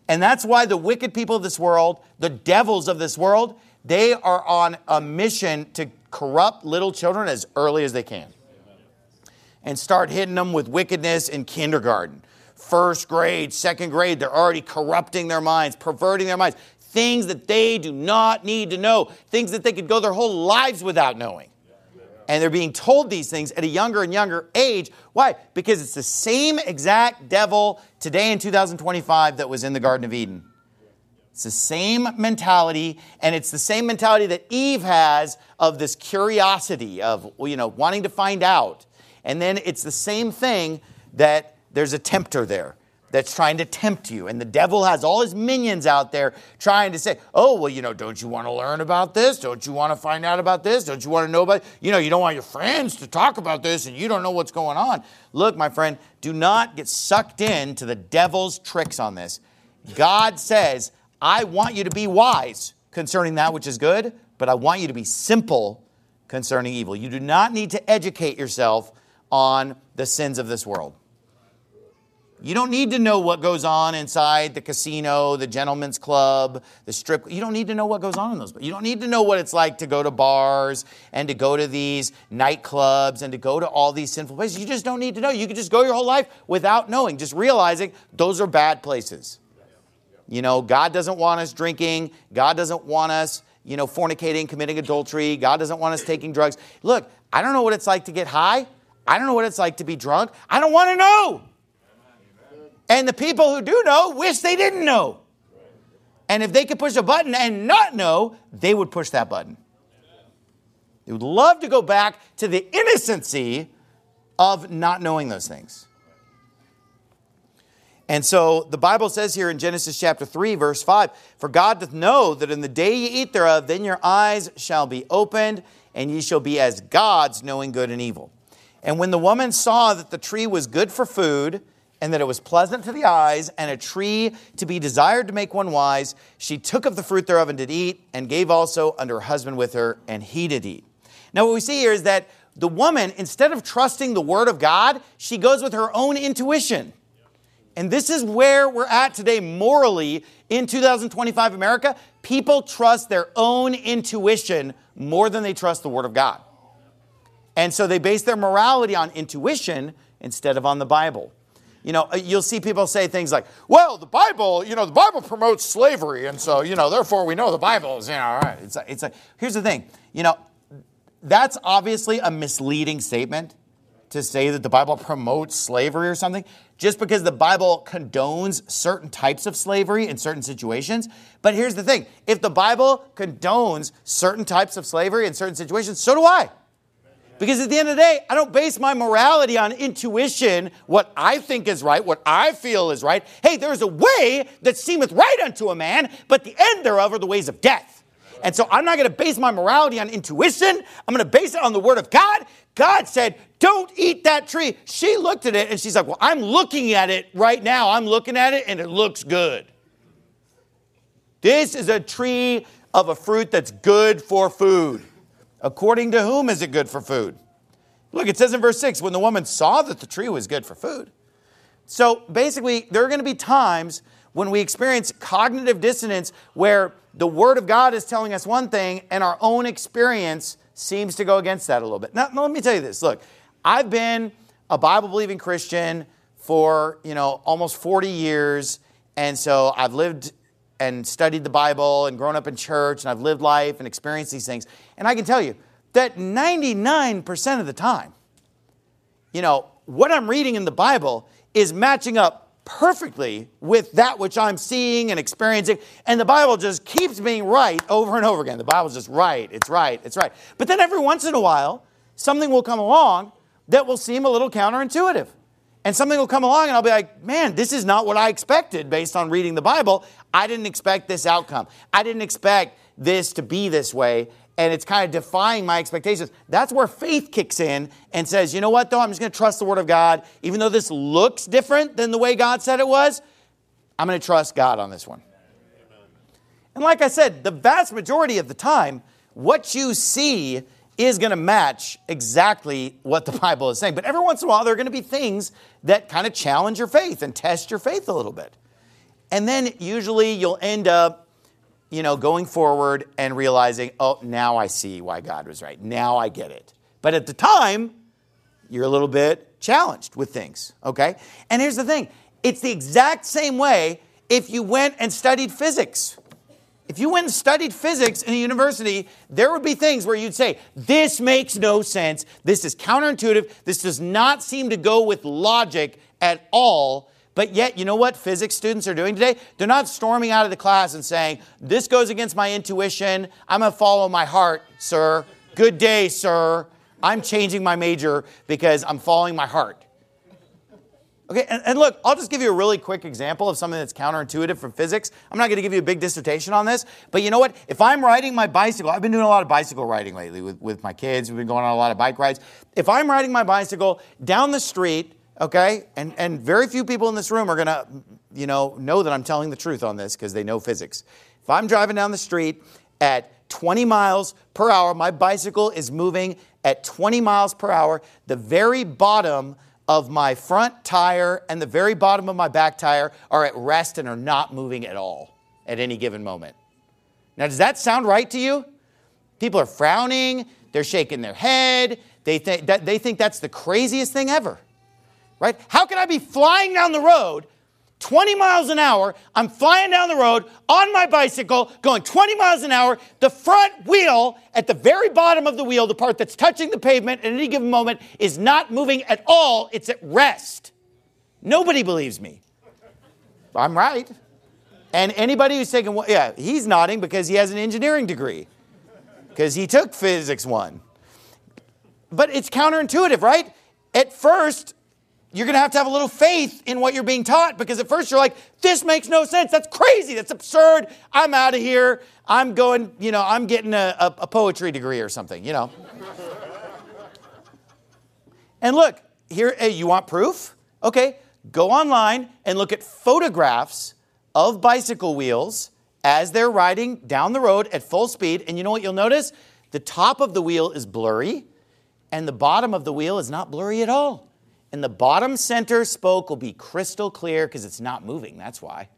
And that's why the wicked people of this world, the devils of this world, they are on a mission to corrupt little children as early as they can. And start hitting them with wickedness in kindergarten. First grade, second grade, they're already corrupting their minds, perverting their minds. Things that they do not need to know. Things that they could go their whole lives without knowing. And they're being told these things at a younger and younger age. Why? Because it's the same exact devil today in two thousand twenty-five that was in the Garden of Eden. It's the same mentality, and it's the same mentality that Eve has of this curiosity of, you know, wanting to find out. And then it's the same thing that there's a tempter there that's trying to tempt you. And the devil has all his minions out there trying to say, oh, well, you know, don't you want to learn about this? Don't you want to find out about this? Don't you want to know about, you know, you don't want your friends to talk about this and you don't know what's going on. Look, my friend, do not get sucked into the devil's tricks on this. God says, I want you to be wise concerning that which is good, but I want you to be simple concerning evil. You do not need to educate yourself on the sins of this world. You don't need to know what goes on inside the casino, the gentleman's club, the strip. You don't need to know what goes on in those. You don't need to know what it's like to go to bars and to go to these nightclubs and to go to all these sinful places. You just don't need to know. You can just go your whole life without knowing, just realizing those are bad places. You know, God doesn't want us drinking. God doesn't want us, you know, fornicating, committing adultery. God doesn't want us taking drugs. Look, I don't know what it's like to get high. I don't know what it's like to be drunk. I don't want to know. And the people who do know wish they didn't know. And if they could push a button and not know, they would push that button. They would love to go back to the innocency of not knowing those things. And so the Bible says here in Genesis chapter three, verse five, for God doth know that in the day ye eat thereof, then your eyes shall be opened, and ye shall be as gods, knowing good and evil. And when the woman saw that the tree was good for food, and that it was pleasant to the eyes, and a tree to be desired to make one wise, she took of the fruit thereof and did eat, and gave also unto her husband with her, and he did eat. Now what we see here is that the woman, instead of trusting the word of God, she goes with her own intuition. And this is where we're at today morally in two thousand twenty-five America. People trust their own intuition more than they trust the word of God. And so they base their morality on intuition instead of on the Bible. You know, you'll see people say things like, well, the Bible, you know, the Bible promotes slavery. And so, you know, therefore we know the Bible is, you know, all right. It's like, it's like, here's the thing, you know, that's obviously a misleading statement to say that the Bible promotes slavery or something, just because the Bible condones certain types of slavery in certain situations. But here's the thing, if the Bible condones certain types of slavery in certain situations, so do I. Because at the end of the day, I don't base my morality on intuition, what I think is right, what I feel is right. Hey, there is a way that seemeth right unto a man, but the end thereof are the ways of death. And so I'm not going to base my morality on intuition. I'm going to base it on the word of God. God said, don't eat that tree. She looked at it and she's like, well, I'm looking at it right now. I'm looking at it and it looks good. This is a tree of a fruit that's good for food. According to whom is it good for food? Look, it says in verse six, when the woman saw that the tree was good for food. So basically, there are going to be times when we experience cognitive dissonance where the Word of God is telling us one thing and our own experience seems to go against that a little bit. Now, let me tell you this. Look, I've been a Bible-believing Christian for, you know, almost forty years. And so I've lived and studied the Bible and grown up in church, and I've lived life and experienced these things. And I can tell you that ninety-nine percent of the time, you know, what I'm reading in the Bible is matching up perfectly with that which I'm seeing and experiencing. And the Bible just keeps being right over and over again. The Bible's just right, it's right, it's right. But then every once in a while, something will come along that will seem a little counterintuitive. And something will come along and I'll be like, man, this is not what I expected based on reading the Bible. I didn't expect this outcome. I didn't expect this to be this way. And it's kind of defying my expectations. That's where faith kicks in and says, you know what, though? I'm just going to trust the Word of God. Even though this looks different than the way God said it was, I'm going to trust God on this one. And like I said, the vast majority of the time, what you see is going to match exactly what the Bible is saying. But every once in a while, there are going to be things that kind of challenge your faith and test your faith a little bit. And then usually you'll end up, you know, going forward and realizing, oh, now I see why God was right. Now I get it. But at the time, you're a little bit challenged with things, okay? And here's the thing. It's the exact same way if you went and studied physics. If you went and studied physics in a university, there would be things where you'd say, this makes no sense. This is counterintuitive. This does not seem to go with logic at all. But yet, you know what physics students are doing today? They're not storming out of the class and saying, this goes against my intuition. I'm going to follow my heart, sir. Good day, sir. I'm changing my major because I'm following my heart. Okay, and, and look, I'll just give you a really quick example of something that's counterintuitive from physics. I'm not going to give you a big dissertation on this, but you know what? If I'm riding my bicycle, I've been doing a lot of bicycle riding lately with, with my kids. We've been going on a lot of bike rides. If I'm riding my bicycle down the street, okay, and, and very few people in this room are going to, you know, know that I'm telling the truth on this because they know physics. If I'm driving down the street at twenty miles per hour, my bicycle is moving at twenty miles per hour, the very bottom of my front tire and the very bottom of my back tire are at rest and are not moving at all at any given moment. Now, does that sound right to you? People are frowning. They're shaking their head. They, th- that, they think that's the craziest thing ever, right? How can I be flying down the road twenty miles an hour? I'm flying down the road on my bicycle, going twenty miles an hour. The front wheel at the very bottom of the wheel, the part that's touching the pavement at any given moment, is not moving at all. It's at rest. Nobody believes me. I'm right. And anybody who's taken, yeah, he's nodding because he has an engineering degree, because he took physics one. But it's counterintuitive, right? At first, you're going to have to have a little faith in what you're being taught, because at first you're like, this makes no sense. That's crazy. That's absurd. I'm out of here. I'm going, you know, I'm getting a, a, a poetry degree or something, you know. And look, here, hey, you want proof? Okay, go online and look at photographs of bicycle wheels as they're riding down the road at full speed. And you know what you'll notice? The top of the wheel is blurry, and the bottom of the wheel is not blurry at all. And the bottom center spoke will be crystal clear because it's not moving. That's why.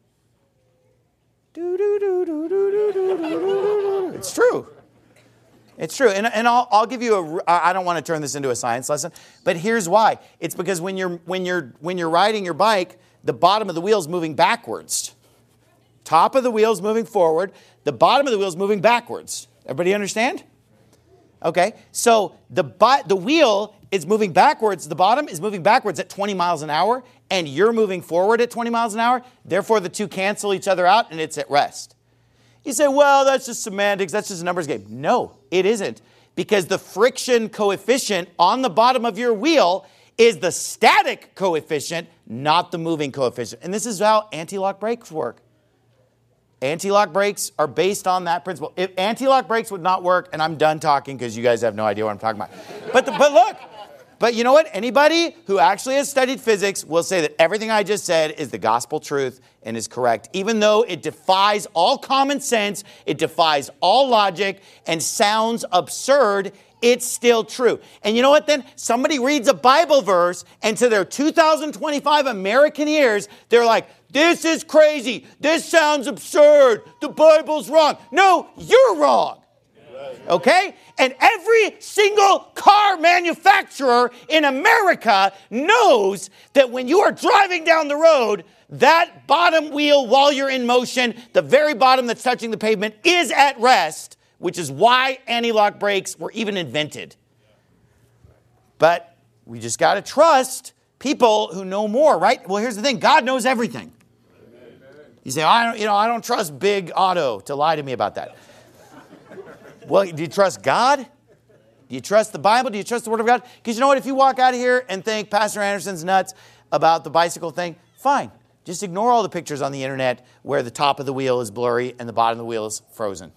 It's true. It's true. And, and I'll, I'll give you a, I don't want to turn this into a science lesson, but here's why. It's because when you're, when you're, when you're riding your bike, the bottom of the wheel is moving backwards. Top of the wheel is moving forward. The bottom of the wheel is moving backwards. Everybody understand? Okay, so the the wheel is moving backwards. The bottom is moving backwards at twenty miles an hour, and you're moving forward at twenty miles an hour. Therefore, the two cancel each other out, and it's at rest. You say, well, that's just semantics. That's just a numbers game. No, it isn't, because the friction coefficient on the bottom of your wheel is the static coefficient, not the moving coefficient. And this is how anti-lock brakes work. Anti-lock brakes are based on that principle. If anti-lock brakes would not work, and I'm done talking because you guys have no idea what I'm talking about. But, the, but look, but you know what? Anybody who actually has studied physics will say that everything I just said is the gospel truth and is correct, even though it defies all common sense, it defies all logic, and sounds absurd. It's still true. And you know what then? Somebody reads a Bible verse, and to their two thousand twenty-five American ears, they're like, this is crazy. This sounds absurd. The Bible's wrong. No, you're wrong. Okay? And every single car manufacturer in America knows that when you are driving down the road, that bottom wheel while you're in motion, the very bottom that's touching the pavement, is at rest, which is why anti-lock brakes were even invented. But we just got to trust people who know more, right? Well, here's the thing. God knows everything. You say, I don't, you know, I don't trust Big Auto to lie to me about that. Well, do you trust God? Do you trust the Bible? Do you trust the Word of God? Because you know what? If you walk out of here and think Pastor Anderson's nuts about the bicycle thing, fine. Just ignore all the pictures on the internet where the top of the wheel is blurry and the bottom of the wheel is frozen.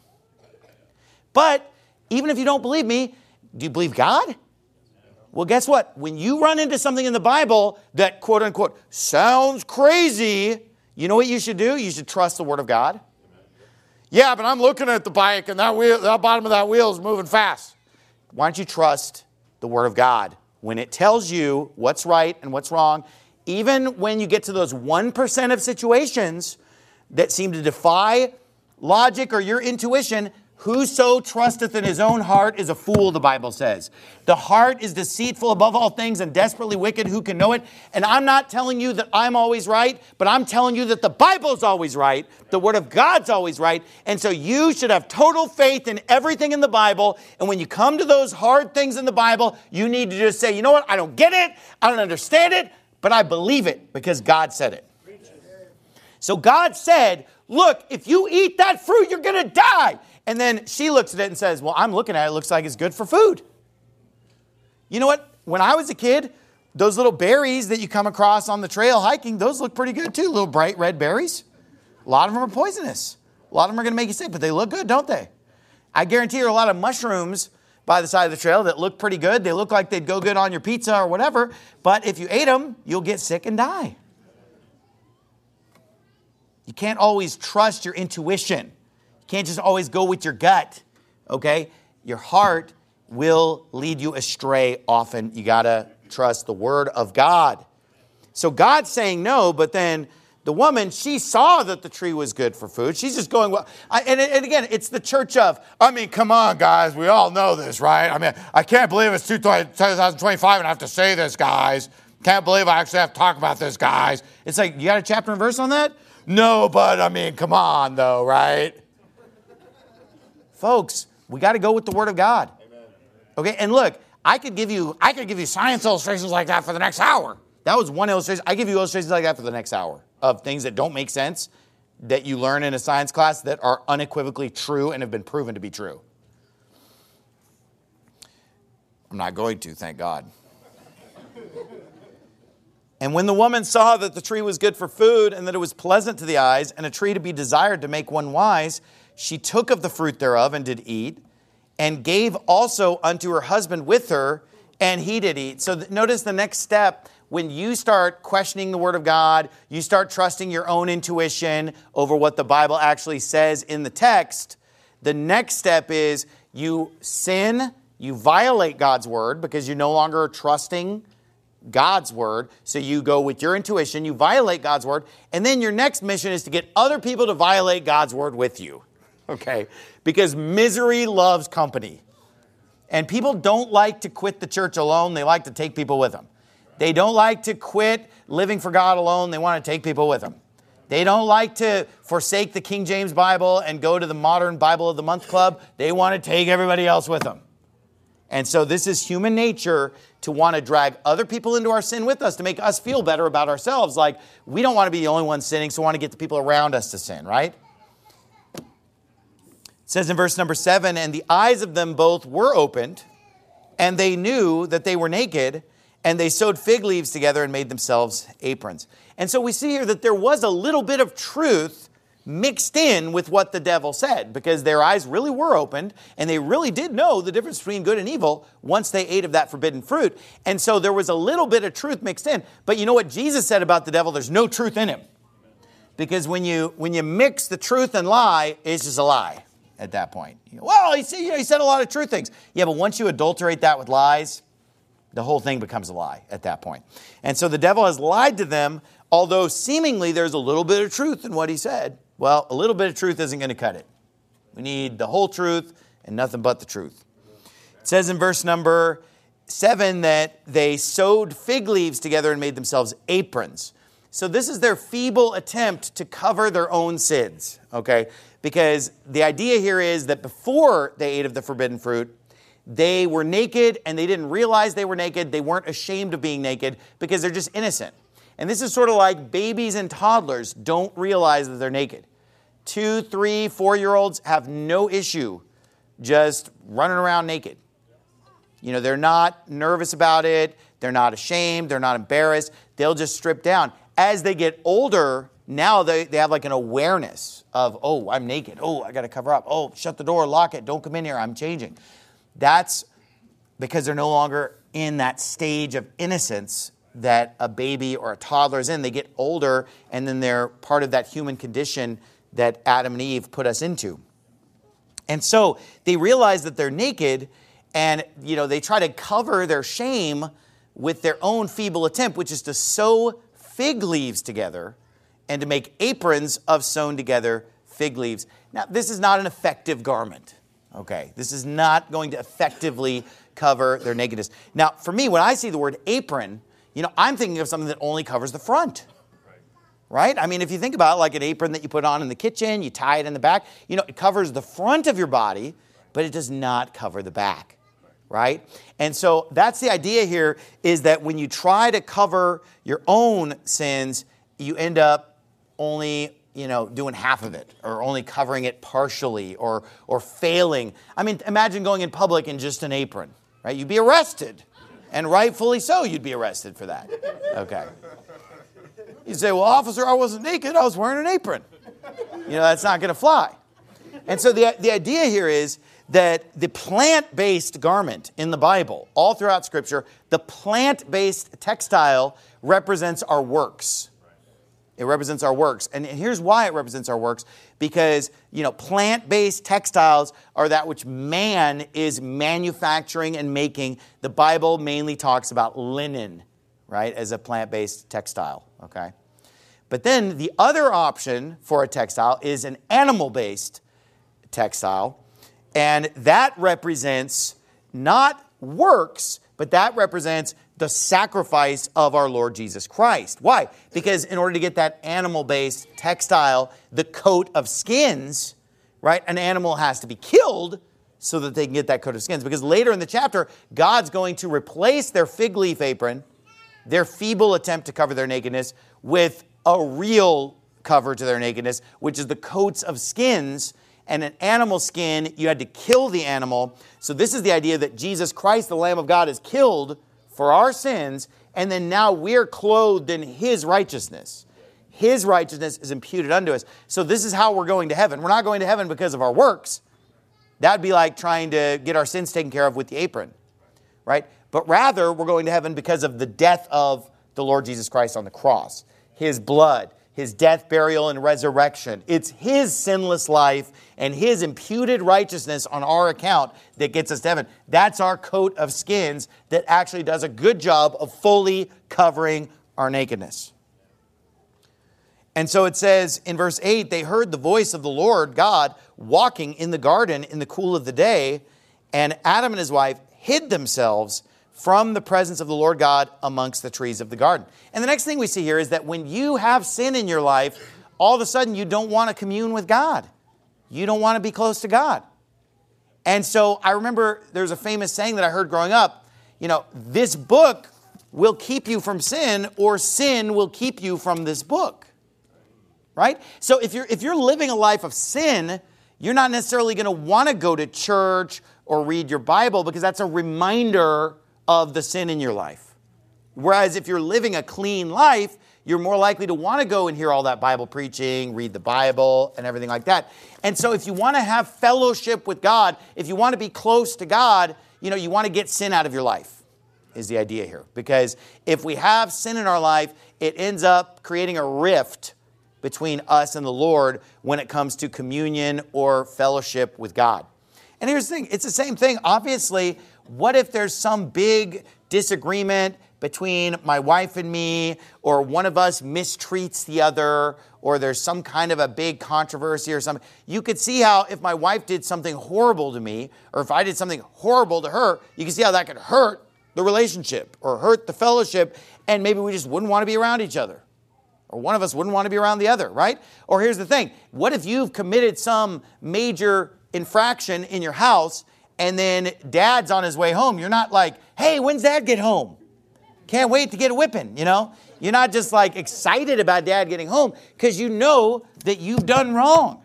But even if you don't believe me, do you believe God? Well, guess what? When you run into something in the Bible that, quote unquote, sounds crazy, you know what you should do? You should trust the Word of God. Yeah, but I'm looking at the bike and that wheel, that bottom of that wheel is moving fast. Why don't you trust the Word of God when it tells you what's right and what's wrong? Even when you get to those one percent of situations that seem to defy logic or your intuition, whoso trusteth in his own heart is a fool, the Bible says. The heart is deceitful above all things and desperately wicked. Who can know it? And I'm not telling you that I'm always right, but I'm telling you that the Bible's always right. The Word of God's always right. And so you should have total faith in everything in the Bible. And when you come to those hard things in the Bible, you need to just say, you know what? I don't get it. I don't understand it, but I believe it because God said it. So God said, look, if you eat that fruit, you're going to die. And then she looks at it and says, well, I'm looking at it. It looks like it's good for food. You know what? When I was a kid, those little berries that you come across on the trail hiking, those look pretty good too. Little bright red berries. A lot of them are poisonous. A lot of them are going to make you sick, but they look good, don't they? I guarantee there are a lot of mushrooms by the side of the trail that look pretty good. They look like they'd go good on your pizza or whatever. But if you ate them, you'll get sick and die. You can't always trust your intuition. Can't just always go with your gut, okay? Your heart will lead you astray often. You got to trust the Word of God. So God's saying no, but then the woman, she saw that the tree was good for food. She's just going, well, I, and, and again, it's the church of, I mean, come on, guys. We all know this, right? I mean, I can't believe it's two thousand twenty-five and I have to say this, guys. Can't believe I actually have to talk about this, guys. It's like, you got a chapter and verse on that? No, but I mean, come on, though, right? Folks, we got to go with the Word of God. Amen. Okay, and look, I could give you I could give you science illustrations like that for the next hour. That was one illustration. I give you illustrations like that for the next hour of things that don't make sense that you learn in a science class that are unequivocally true and have been proven to be true. I'm not going to, thank God. And when the woman saw that the tree was good for food and that it was pleasant to the eyes and a tree to be desired to make one wise, she took of the fruit thereof and did eat, and gave also unto her husband with her, and he did eat. So th- notice the next step. When you start questioning the Word of God, you start trusting your own intuition over what the Bible actually says in the text, the next step is you sin, you violate God's Word because you're no longer trusting God's Word. So you go with your intuition, you violate God's Word, and then your next mission is to get other people to violate God's Word with you. Okay, because misery loves company. And people don't like to quit the church alone. They like to take people with them. They don't like to quit living for God alone. They want to take people with them. They don't like to forsake the King James Bible and go to the Modern Bible of the Month Club. They want to take everybody else with them. And so this is human nature to want to drag other people into our sin with us to make us feel better about ourselves. Like, we don't want to be the only ones sinning, so we want to get the people around us to sin, right? It says in verse number seven, and the eyes of them both were opened, and they knew that they were naked, and they sewed fig leaves together and made themselves aprons. And so we see here that there was a little bit of truth mixed in with what the devil said, because their eyes really were opened, and they really did know the difference between good and evil once they ate of that forbidden fruit. And so there was a little bit of truth mixed in. But you know what Jesus said about the devil? There's no truth in him. Because when you when you mix the truth and lie, it's just a lie. At that point, you know, well, he said, you know, he said a lot of true things. Yeah, but once you adulterate that with lies, the whole thing becomes a lie at that point. And so the devil has lied to them, although seemingly there's a little bit of truth in what he said. Well, a little bit of truth isn't going to cut it. We need the whole truth and nothing but the truth. It says in verse number seven that they sewed fig leaves together and made themselves aprons. So this is their feeble attempt to cover their own sins, okay? Because the idea here is that before they ate of the forbidden fruit, they were naked and they didn't realize they were naked. They weren't ashamed of being naked because they're just innocent. And this is sort of like babies and toddlers don't realize that they're naked. Two, three, four-year-olds have no issue just running around naked. You know, they're not nervous about it. They're not ashamed. They're not embarrassed. They'll just strip down. As they get older, now they, they have like an awareness of, oh, I'm naked. Oh, I got to cover up. Oh, shut the door, lock it. Don't come in here. I'm changing. That's because they're no longer in that stage of innocence that a baby or a toddler is in. They get older, and then they're part of that human condition that Adam and Eve put us into. And so they realize that they're naked, and you know they try to cover their shame with their own feeble attempt, which is to sew fig leaves together and to make aprons of sewn together fig leaves. Now, this is not an effective garment. Okay, this is not going to effectively cover their nakedness. Now, for me, when I see the word apron, you know, I'm thinking of something that only covers the front. Right? I mean, if you think about it, like an apron that you put on in the kitchen, you tie it in the back, you know, it covers the front of your body, but it does not cover the back. Right? And so that's the idea here, is that when you try to cover your own sins, you end up only, you know, doing half of it, or only covering it partially, or or failing. I mean, imagine going in public in just an apron, right? You'd be arrested, and rightfully so, you'd be arrested for that. Okay. You say, well, officer, I wasn't naked, I was wearing an apron. You know, that's not going to fly. And so the, the idea here is that the plant-based garment in the Bible, all throughout Scripture, the plant-based textile represents our works. It represents our works. And here's why it represents our works. Because, you know, plant-based textiles are that which man is manufacturing and making. The Bible mainly talks about linen, right, as a plant-based textile, okay? But then the other option for a textile is an animal-based textile, and that represents not works, but that represents the sacrifice of our Lord Jesus Christ. Why? Because in order to get that animal-based textile, the coat of skins, right, an animal has to be killed so that they can get that coat of skins. Because later in the chapter, God's going to replace their fig leaf apron, their feeble attempt to cover their nakedness, with a real cover to their nakedness, which is the coats of skins. And an animal skin, you had to kill the animal. So this is the idea that Jesus Christ, the Lamb of God, is killed for our sins, and then now we're clothed in His righteousness. His righteousness is imputed unto us. So this is how we're going to heaven. We're not going to heaven because of our works. That would be like trying to get our sins taken care of with the apron, right? But rather, we're going to heaven because of the death of the Lord Jesus Christ on the cross. His blood, His death, burial, and resurrection. It's His sinless life and His imputed righteousness on our account that gets us to heaven. That's our coat of skins that actually does a good job of fully covering our nakedness. And so it says in verse eight, they heard the voice of the Lord God walking in the garden in the cool of the day, and Adam and his wife hid themselves from the presence of the Lord God amongst the trees of the garden. And the next thing we see here is that when you have sin in your life, all of a sudden you don't want to commune with God. You don't want to be close to God. And so I remember there's a famous saying that I heard growing up, you know, this book will keep you from sin, or sin will keep you from this book. Right? So if you're if you're living a life of sin, you're not necessarily going to want to go to church or read your Bible, because that's a reminder of the sin in your life. Whereas if you're living a clean life, you're more likely to want to go and hear all that Bible preaching, read the Bible, and everything like that. And so if you want to have fellowship with God, if you want to be close to God, you know, you want to get sin out of your life, is the idea here. Because if we have sin in our life, it ends up creating a rift between us and the Lord when it comes to communion or fellowship with God. And here's the thing, it's the same thing. Obviously, what if there's some big disagreement between my wife and me, or one of us mistreats the other, or there's some kind of a big controversy or something? You could see how if my wife did something horrible to me, or if I did something horrible to her, you can see how that could hurt the relationship or hurt the fellowship, and maybe we just wouldn't want to be around each other. Or one of us wouldn't want to be around the other, right? Or here's the thing. What if you've committed some major infraction in your house, and then Dad's on his way home? You're not like, hey, when's Dad get home? Can't wait to get a whipping, you know? You're not just like excited about Dad getting home because you know that you've done wrong.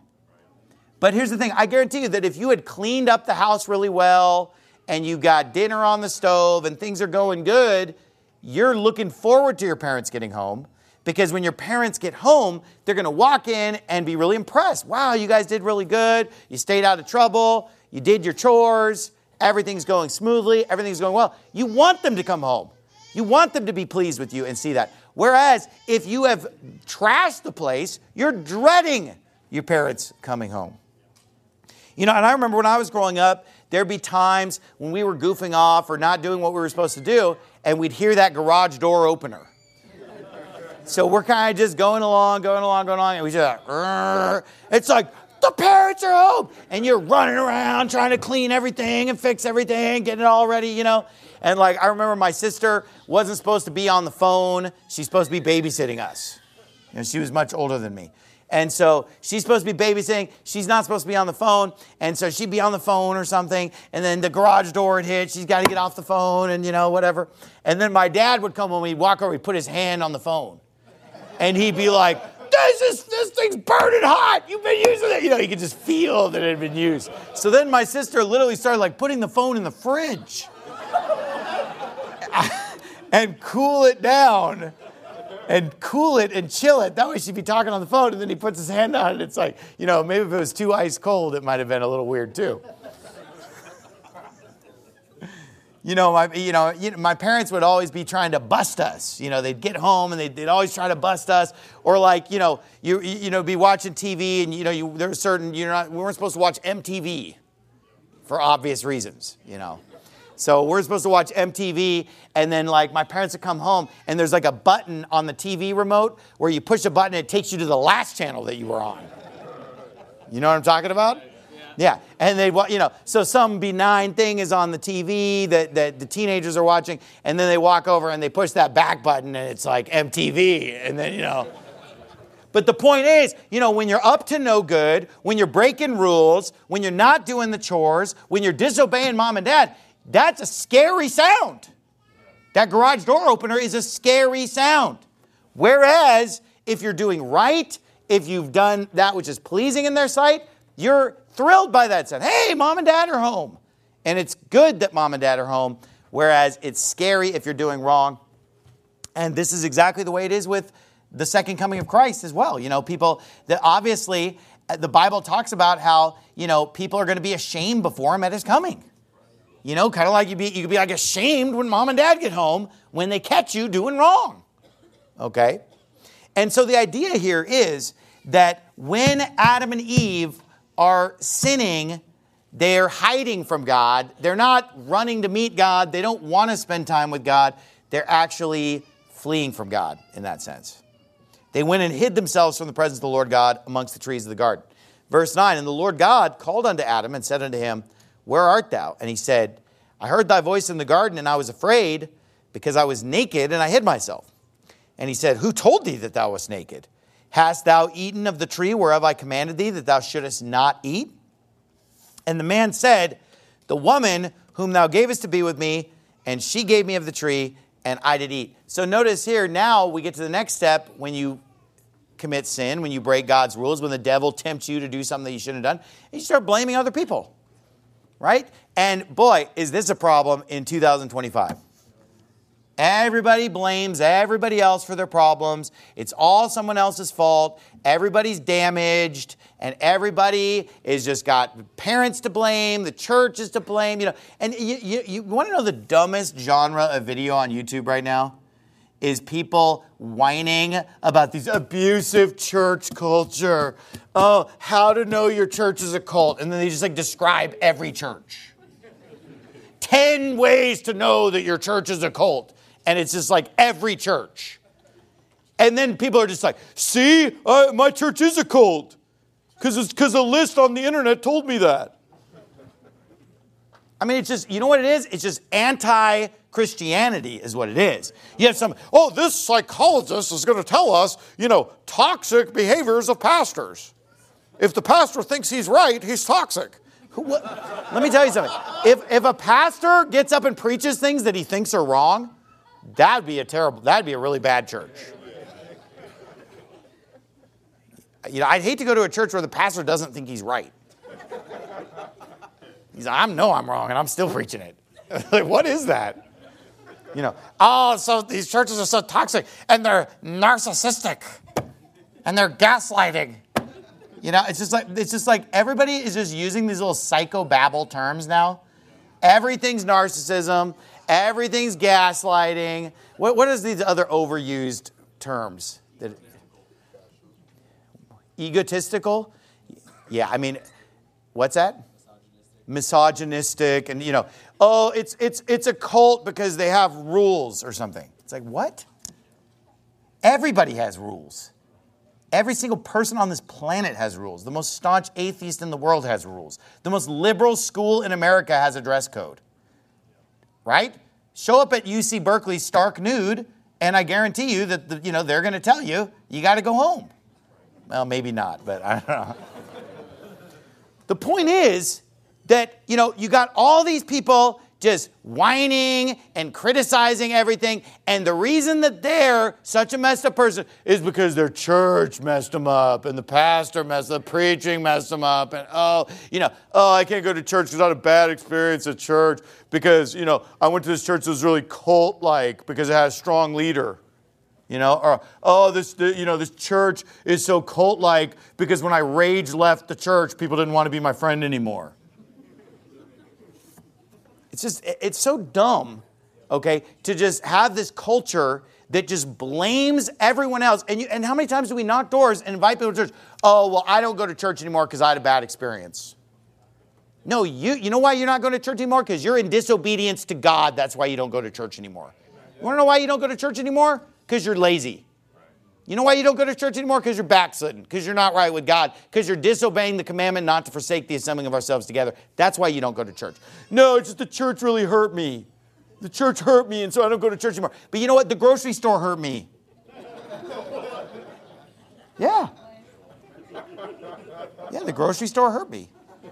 But here's the thing. I guarantee you that if you had cleaned up the house really well, and you got dinner on the stove and things are going good, you're looking forward to your parents getting home. Because when your parents get home, they're going to walk in and be really impressed. Wow, you guys did really good. You stayed out of trouble. You did your chores. Everything's going smoothly. Everything's going well. You want them to come home. You want them to be pleased with you and see that. Whereas if you have trashed the place, you're dreading your parents coming home. You know, and I remember when I was growing up, there'd be times when we were goofing off or not doing what we were supposed to do, and we'd hear that garage door opener. So we're kind of just going along, going along, going along, and we just like, it's like, the parents are home. And you're running around trying to clean everything and fix everything, getting it all ready, you know. And like, I remember my sister wasn't supposed to be on the phone. She's supposed to be babysitting us. You know, she was much older than me. And so she's supposed to be babysitting. She's not supposed to be on the phone. And so she'd be on the phone or something. And then the garage door would hit. She's got to get off the phone and, you know, whatever. And then my dad would come when we'd walk over. He'd put his hand on the phone. And he'd be like, this is, this thing's burning hot. You've been using it. You know, you could just feel that it had been used. So then my sister literally started like putting the phone in the fridge. And cool it down. And cool it and chill it. That way she'd be talking on the phone, and then he puts his hand on it. It's like, you know, maybe if it was too ice cold, it might have been a little weird too. you know, my you know, you know, my parents would always be trying to bust us. You know, they'd get home and they'd, they'd always try to bust us. Or like, you know, you you know, be watching T V and you know, you there's certain you're not we weren't supposed to watch M T V for obvious reasons. You know. So we're supposed to watch M T V, and then like my parents would come home, and there's like a button on the T V remote where you push a button and it takes you to the last channel that you were on. You know what I'm talking about? Yeah. And they, you know, so some benign thing is on the T V that, that the teenagers are watching, and then they walk over and they push that back button, and it's like M T V, and then, you know. But the point is, you know, when you're up to no good, when you're breaking rules, when you're not doing the chores, when you're disobeying mom and dad, that's a scary sound. That garage door opener is a scary sound. Whereas, if you're doing right, if you've done that which is pleasing in their sight, you're thrilled by that sound. Hey, mom and dad are home. And it's good that mom and dad are home. Whereas, it's scary if you're doing wrong. And this is exactly the way it is with the second coming of Christ as well. You know, people that obviously, the Bible talks about how, you know, people are going to be ashamed before him at his coming. You know, kind of like you'd be, you could be like ashamed when mom and dad get home when they catch you doing wrong. Okay? And so the idea here is that when Adam and Eve are sinning, they're hiding from God. They're not running to meet God. They don't want to spend time with God. They're actually fleeing from God in that sense. They went and hid themselves from the presence of the Lord God amongst the trees of the garden. Verse nine, and the Lord God called unto Adam and said unto him, where art thou? And he said, I heard thy voice in the garden, and I was afraid, because I was naked, and I hid myself. And he said, who told thee that thou wast naked? Hast thou eaten of the tree whereof I commanded thee that thou shouldest not eat? And the man said, the woman whom thou gavest to be with me, and she gave me of the tree, and I did eat. So notice here, now we get to the next step when you commit sin, when you break God's rules, when the devil tempts you to do something that you shouldn't have done, and you start blaming other people. Right? And boy, is this a problem in two thousand twenty-five. Everybody blames everybody else for their problems. It's all someone else's fault. Everybody's damaged. And everybody is just got parents to blame. The church is to blame. You know, and you, you, you want to know the dumbest genre of video on YouTube right now? Is people whining about this abusive church culture. Oh, how to know your church is a cult. And then they just like describe every church. Ten ways to know that your church is a cult. And it's just like every church. And then people are just like, see, uh, my church is a cult. Because it's because a list on the internet told me that. I mean, it's just, you know what it is? It's just anti-Christianity is what it is. You have some, oh, this psychologist is going to tell us, you know, toxic behaviors of pastors. If the pastor thinks he's right, he's toxic. What? Let me tell you something. If, if a pastor gets up and preaches things that he thinks are wrong, that'd be a terrible, that'd be a really bad church. You know, I'd hate to go to a church where the pastor doesn't think he's right. He's like, I know I'm wrong, and I'm still preaching it. Like, what is that? You know, oh, so these churches are so toxic, and they're narcissistic, and they're gaslighting. You know, it's just like it's just like everybody is just using these little psychobabble terms now. Everything's narcissism. Everything's gaslighting. What what is these other overused terms? That, egotistical? Yeah, I mean, what's that? Misogynistic, and you know, oh, it's it's it's a cult because they have rules or something. It's like, what? Everybody has rules. Every single person on this planet has rules. The most staunch atheist in the world has rules. The most liberal school in America has a dress code. Right? Show up at U C Berkeley stark nude, and I guarantee you that the, you know they're going to tell you, you got to go home. Well, maybe not, but I don't know. The point is that, you know, you got all these people just whining and criticizing everything. And the reason that they're such a messed up person is because their church messed them up and the pastor messed up, preaching messed them up. And, oh, you know, oh, I can't go to church because I had a bad experience at church because, you know, I went to this church that was really cult-like because it had a strong leader. You know, or, oh, this, you know, this church is so cult-like because when I rage left the church, people didn't want to be my friend anymore. It's just, it's so dumb, okay, to just have this culture that just blames everyone else. And you, and how many times do we knock doors and invite people to church? Oh, well, I don't go to church anymore because I had a bad experience. No, you, you know why you're not going to church anymore? Because you're in disobedience to God. That's why you don't go to church anymore. You want to know why you don't go to church anymore? Because you're lazy. You know why you don't go to church anymore? Because you're backslidden. Because you're not right with God. Because you're disobeying the commandment not to forsake the assembling of ourselves together. That's why you don't go to church. No, it's just the church really hurt me. The church hurt me, and so I don't go to church anymore. But you know what? The grocery store hurt me. Yeah. Yeah, the grocery store hurt me.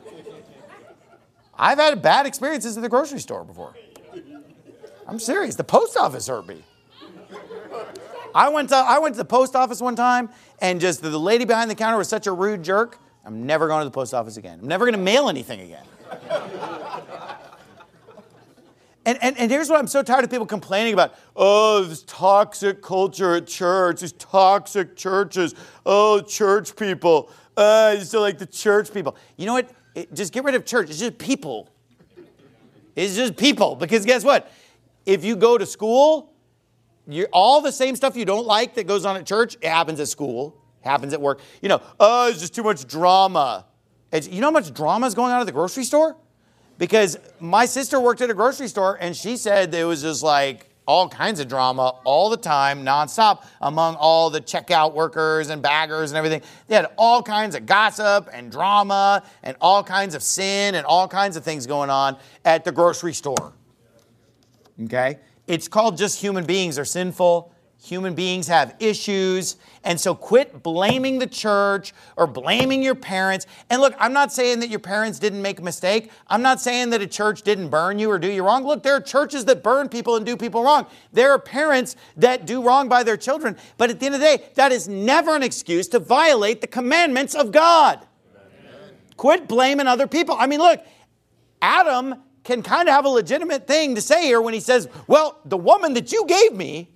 I've had bad experiences at the grocery store before. I'm serious. The post office hurt me. I went to I went to the post office one time, and just the, the lady behind the counter was such a rude jerk. I'm never going to the post office again. I'm never going to mail anything again. and, and and here's what I'm so tired of people complaining about. Oh, this toxic culture at church. These toxic churches. Oh, church people. Uh, I just don't like the church people. You know what? It, just get rid of church. It's just people. It's just people. Because guess what? If you go to school, you're, all the same stuff you don't like that goes on at church, it happens at school, happens at work. You know, oh, it's just too much drama. It's, you know how much drama is going on at the grocery store? Because my sister worked at a grocery store, and she said there was just like all kinds of drama all the time, nonstop, among all the checkout workers and baggers and everything. They had all kinds of gossip and drama and all kinds of sin and all kinds of things going on at the grocery store. Okay? It's called just human beings are sinful. Human beings have issues. And so quit blaming the church or blaming your parents. And look, I'm not saying that your parents didn't make a mistake. I'm not saying that a church didn't burn you or do you wrong. Look, there are churches that burn people and do people wrong. There are parents that do wrong by their children. But at the end of the day, that is never an excuse to violate the commandments of God. Amen. Quit blaming other people. I mean, look, Adam can kind of have a legitimate thing to say here when he says, well, the woman that you gave me,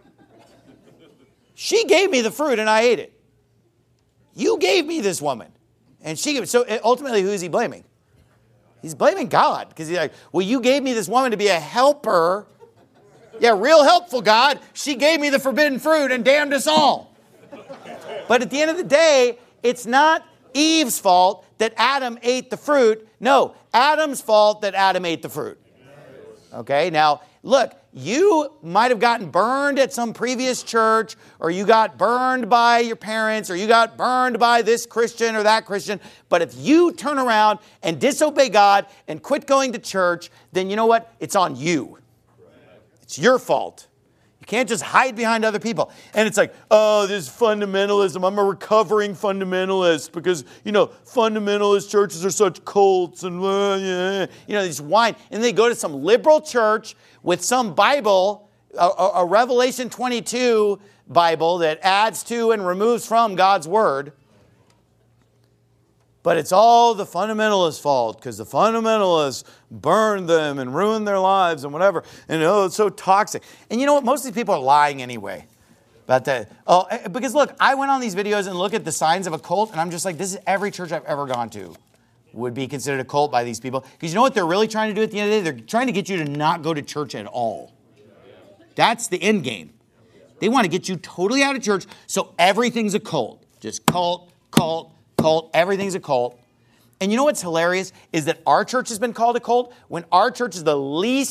she gave me the fruit and I ate it. You gave me this woman. And she gave it. So ultimately, who is he blaming? He's blaming God. Because he's like, well, you gave me this woman to be a helper. Yeah, real helpful, God. She gave me the forbidden fruit and damned us all. But at the end of the day, it's not Eve's fault that Adam ate the fruit. No, Adam's fault that Adam ate the fruit. Okay, now, look, you might have gotten burned at some previous church, or you got burned by your parents, or you got burned by this Christian or that Christian. But if you turn around and disobey God and quit going to church, then you know what? It's on you. It's your fault. You can't just hide behind other people. And it's like, oh, this fundamentalism. I'm a recovering fundamentalist because, you know, fundamentalist churches are such cults and, uh, yeah. you know, these whine. And they go to some liberal church with some Bible, a, a Revelation twenty-two Bible that adds to and removes from God's Word. But it's all the fundamentalists' fault because the fundamentalists burned them and ruined their lives and whatever. And oh, it's so toxic. And you know what? Most of these people are lying anyway about that. Oh, because look, I went on these videos and look at the signs of a cult, and I'm just like, this is every church I've ever gone to would be considered a cult by these people. Because you know what they're really trying to do at the end of the day? They're trying to get you to not go to church at all. That's the end game. They want to get you totally out of church, so everything's a cult. Just cult, cult, cult. Everything's a cult. And you know what's hilarious is that our church has been called a cult when our church is the least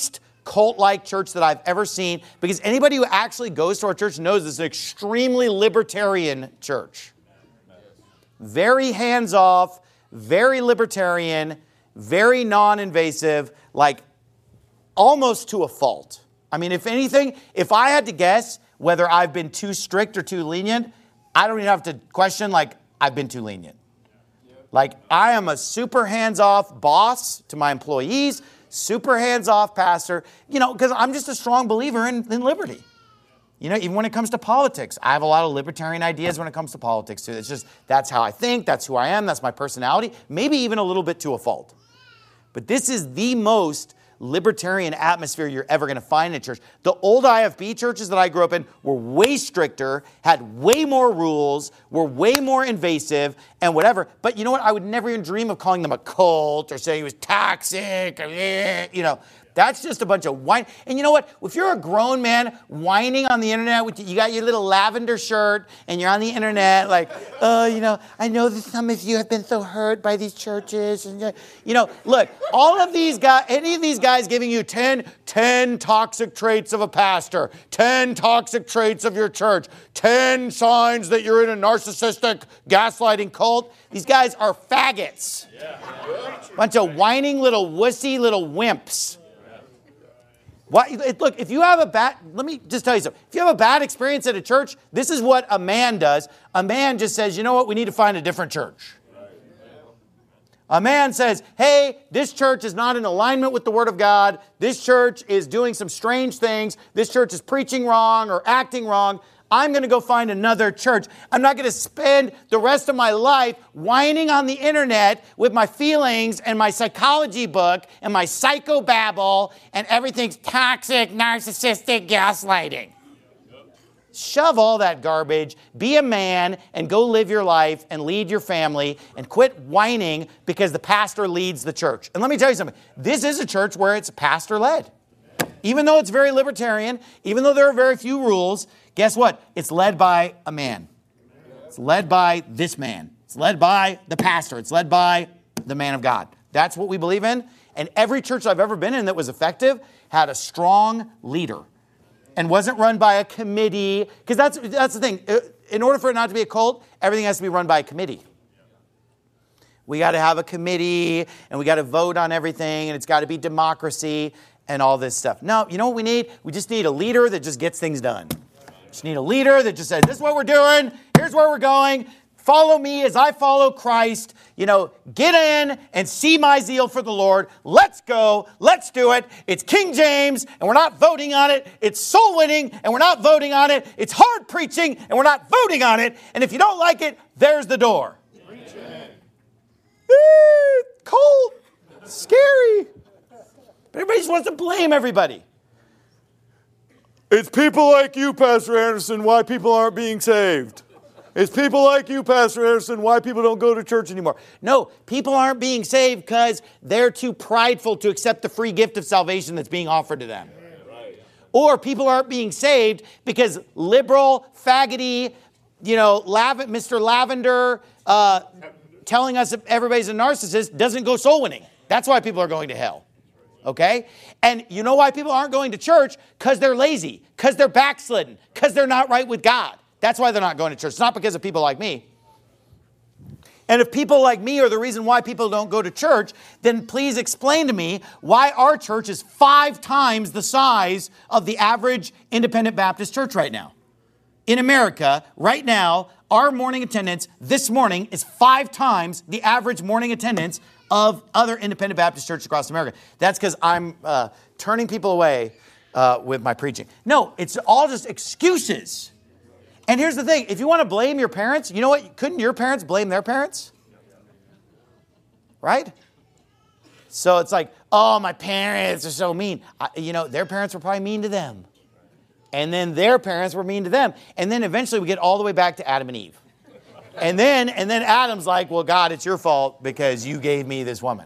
cult-like church that I've ever seen, because anybody who actually goes to our church knows it's an extremely libertarian church. Very hands-off, very libertarian, very non-invasive, like almost to a fault. I mean, if anything, if I had to guess whether I've been too strict or too lenient, I don't even have to question, like, I've been too lenient. Like, I am a super hands-off boss to my employees, super hands-off pastor, you know, because I'm just a strong believer in, in liberty. You know, even when it comes to politics, I have a lot of libertarian ideas when it comes to politics, too. It's just, that's how I think, that's who I am, that's my personality, maybe even a little bit to a fault. But this is the most libertarian atmosphere you're ever going to find in a church. The old I F B churches that I grew up in were way stricter, had way more rules, were way more invasive, and whatever. But you know what? I would never even dream of calling them a cult or saying it was toxic, or, you know. That's just a bunch of whine. And you know what? If you're a grown man whining on the internet, with you got your little lavender shirt, and you're on the internet like, oh, you know, I know that some of you have been so hurt by these churches. And, you know, look, all of these guys, any of these guys giving you ten, ten toxic traits of a pastor, ten toxic traits of your church, ten signs that you're in a narcissistic gaslighting cult, these guys are faggots. Yeah. Bunch of whining little wussy little wimps. Why, look, if you have a bad, let me just tell you something. If you have a bad experience at a church, this is what a man does. A man just says, you know what, we need to find a different church. A man says, hey, this church is not in alignment with the Word of God. This church is doing some strange things. This church is preaching wrong or acting wrong. I'm going to go find another church. I'm not going to spend the rest of my life whining on the internet with my feelings and my psychology book and my psychobabble and everything's toxic, narcissistic gaslighting. Shove all that garbage, be a man, and go live your life and lead your family and quit whining because the pastor leads the church. And let me tell you something. This is a church where it's pastor-led. Even though it's very libertarian, even though there are very few rules, guess what? It's led by a man. It's led by this man. It's led by the pastor. It's led by the man of God. That's what we believe in. And every church I've ever been in that was effective had a strong leader and wasn't run by a committee. Because that's, that's the thing. In order for it not to be a cult, everything has to be run by a committee. We got to have a committee and we got to vote on everything and it's got to be democracy and all this stuff. No, you know what we need? We just need a leader that just gets things done. Just need a leader that just says, this is what we're doing. Here's where we're going. Follow me as I follow Christ. You know, get in and see my zeal for the Lord. Let's go. Let's do it. It's King James and we're not voting on it. It's soul winning and we're not voting on it. It's hard preaching and we're not voting on it. And if you don't like it, there's the door. Eh, cold. Scary. But everybody just wants to blame everybody. It's people like you, Pastor Anderson, why people aren't being saved. It's people like you, Pastor Anderson, why people don't go to church anymore. No, people aren't being saved because they're too prideful to accept the free gift of salvation that's being offered to them. Or people aren't being saved because liberal, faggoty, you know, Lav- Mister Lavender uh, telling us that everybody's a narcissist doesn't go soul winning. That's why people are going to hell. Okay? And you know why people aren't going to church? Because they're lazy, because they're backslidden, because they're not right with God. That's why they're not going to church. It's not because of people like me. And if people like me are the reason why people don't go to church, then please explain to me why our church is five times the size of the average independent Baptist church right now. In America, right now, our morning attendance this morning is five times the average morning attendance of other independent Baptist churches across America. That's because I'm uh, turning people away uh, with my preaching. No, it's all just excuses. And here's the thing. If you want to blame your parents, you know what? Couldn't your parents blame their parents? Right? So it's like, oh, my parents are so mean. I, you know, their parents were probably mean to them. And then their parents were mean to them. And then eventually we get all the way back to Adam and Eve. And then, and then Adam's like, well, God, it's your fault because you gave me this woman.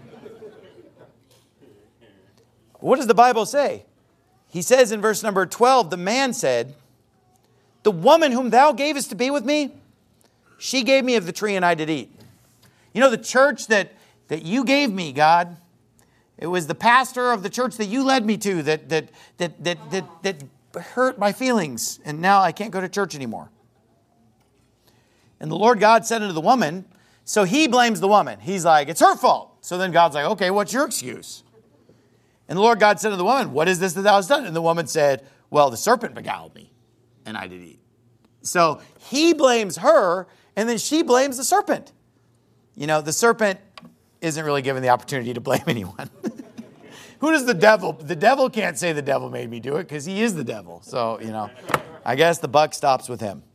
What does the Bible say? He says in verse number twelve, the man said, the woman whom thou gavest to be with me, she gave me of the tree and I did eat. You know, the church that, that you gave me, God, It was the pastor of the church that you led me to that, that, that, that, that, that hurt my feelings. And now I can't go to church anymore. And the Lord God said unto the woman, so he blames the woman. He's like, it's her fault. So then God's like, okay, what's your excuse? And the Lord God said to the woman, what is this that thou hast done? And the woman said, well, the serpent beguiled me, and I did eat. So he blames her, and then she blames the serpent. You know, the serpent isn't really given the opportunity to blame anyone. Who does the devil? The devil can't say the devil made me do it because he is the devil. So, you know, I guess the buck stops with him.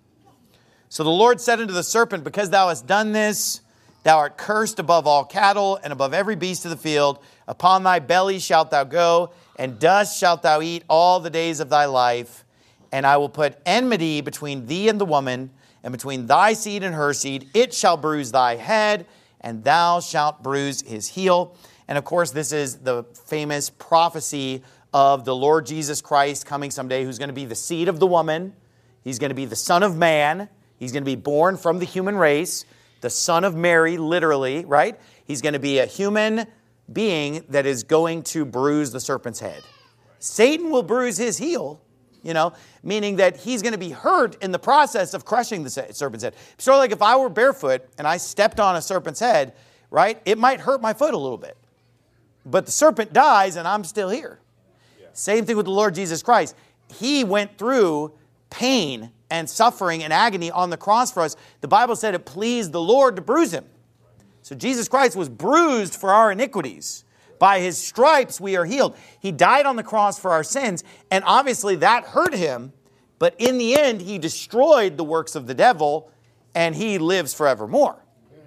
So the Lord said unto the serpent, because thou hast done this, thou art cursed above all cattle and above every beast of the field. Upon thy belly shalt thou go, and dust shalt thou eat all the days of thy life. And I will put enmity between thee and the woman, and between thy seed and her seed. It shall bruise thy head, and thou shalt bruise his heel. And of course, this is the famous prophecy of the Lord Jesus Christ coming someday, who's going to be the seed of the woman. He's going to be the Son of Man. He's going to be born from the human race, the Son of Mary, literally, right? He's going to be a human being that is going to bruise the serpent's head. Satan will bruise his heel, you know, meaning that he's going to be hurt in the process of crushing the serpent's head. Sort of like if I were barefoot and I stepped on a serpent's head, right, it might hurt my foot a little bit. But the serpent dies and I'm still here. Yeah. Same thing with the Lord Jesus Christ. He went through pain and suffering and agony on the cross for us. The Bible said it pleased the Lord to bruise him. So Jesus Christ was bruised for our iniquities. By his stripes we are healed. He died on the cross for our sins, and obviously that hurt him, but in the end he destroyed the works of the devil, and he lives forevermore.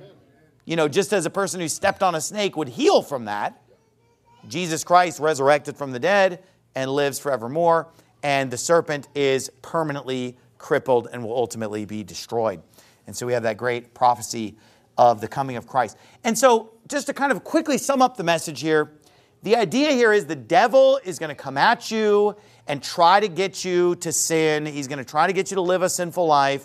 You know, just as a person who stepped on a snake would heal from that, Jesus Christ resurrected from the dead and lives forevermore, and the serpent is permanently crippled and will ultimately be destroyed. And so we have that great prophecy of the coming of Christ. And so just to kind of quickly sum up the message here, the idea here is the devil is going to come at you and try to get you to sin. He's going to try to get you to live a sinful life.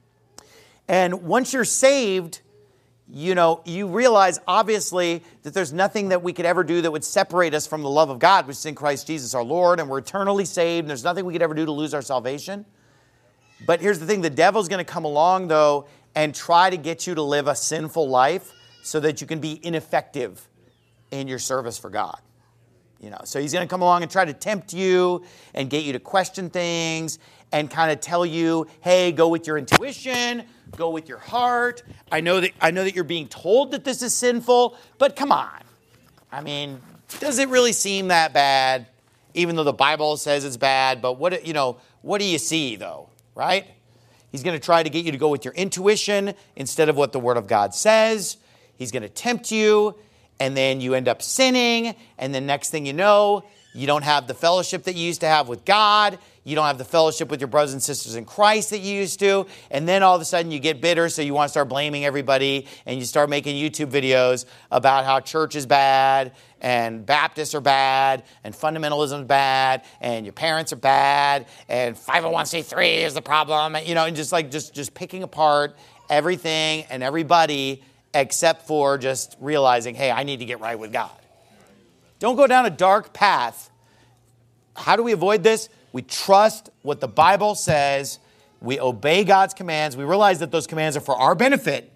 And once you're saved, you know, you realize obviously that there's nothing that we could ever do that would separate us from the love of God, which is in Christ Jesus our Lord, and we're eternally saved, and there's nothing we could ever do to lose our salvation. But here's the thing, the devil's going to come along, though, and try to get you to live a sinful life so that you can be ineffective in your service for God. You know, so he's going to come along and try to tempt you and get you to question things and kind of tell you, hey, go with your intuition, go with your heart. I know that I know that you're being told that this is sinful, but come on. I mean, does it really seem that bad? Even though the Bible says it's bad, but what, you know, what do you see though, right? He's going to try to get you to go with your intuition instead of what the Word of God says. He's going to tempt you, and then you end up sinning, and then next thing you know, you don't have the fellowship that you used to have with God. You don't have the fellowship with your brothers and sisters in Christ that you used to. And then all of a sudden you get bitter, so you want to start blaming everybody, and you start making YouTube videos about how church is bad, and Baptists are bad, and fundamentalism is bad, and your parents are bad, and five oh one c three is the problem. You know, and just like just, just picking apart everything and everybody except for just realizing, hey, I need to get right with God. Don't go down a dark path. How do we avoid this? We trust what the Bible says. We obey God's commands. We realize that those commands are for our benefit.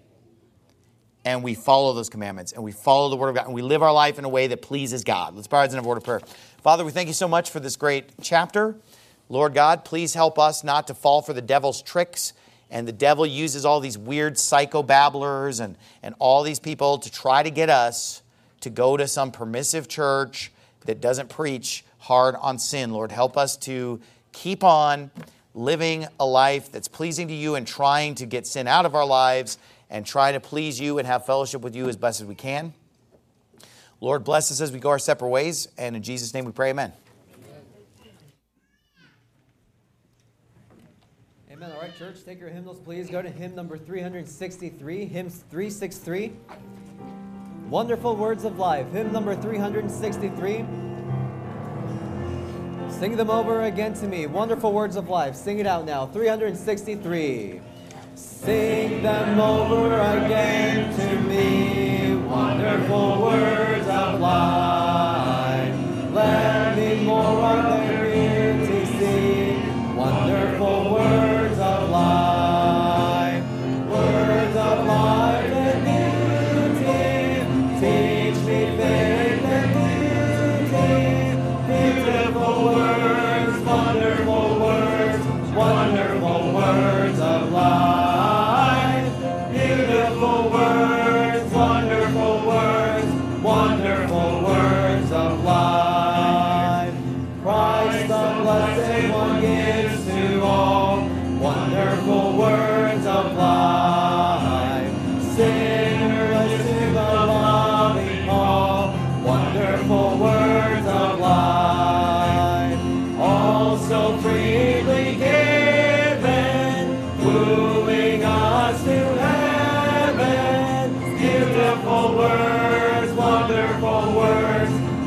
And we follow those commandments. And we follow the Word of God. And we live our life in a way that pleases God. Let's bow our heads in a word of prayer. Father, we thank you so much for this great chapter. Lord God, please help us not to fall for the devil's tricks. And the devil uses all these weird psychobabblers and, and all these people to try to get us to go to some permissive church that doesn't preach hard on sin. Lord, help us to keep on living a life that's pleasing to you and trying to get sin out of our lives and try to please you and have fellowship with you as best as we can. Lord, bless us as we go our separate ways. And in Jesus' name we pray, amen. Amen. All right, church, take your hymnals, please. Go to hymn number three sixty-three, hymn three sixty-three. Wonderful Words of Life, hymn number three sixty-three. Sing them over again to me. Wonderful Words of Life. Sing it out now. three sixty-three. Sing them over again to me. Wonderful words of life.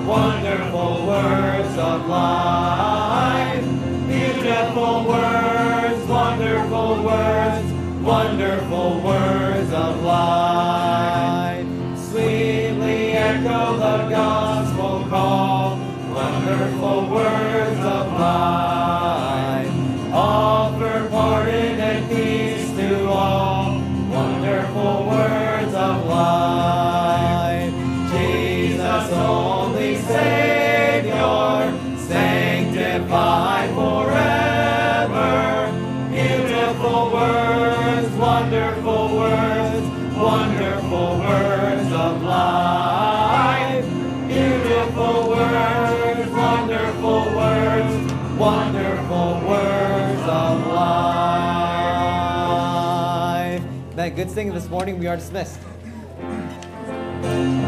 wonderful words of life. Beautiful words, wonderful words, wonderful words of life. Sweetly echo the gospel call, wonderful words of life. Offer pardon and peace to all, wonderful words of life. Jesus, only Savior, sanctified forever. Beautiful words, wonderful words, wonderful words of life. Beautiful words, wonderful words, wonderful words of life. That good singing this morning, we are dismissed.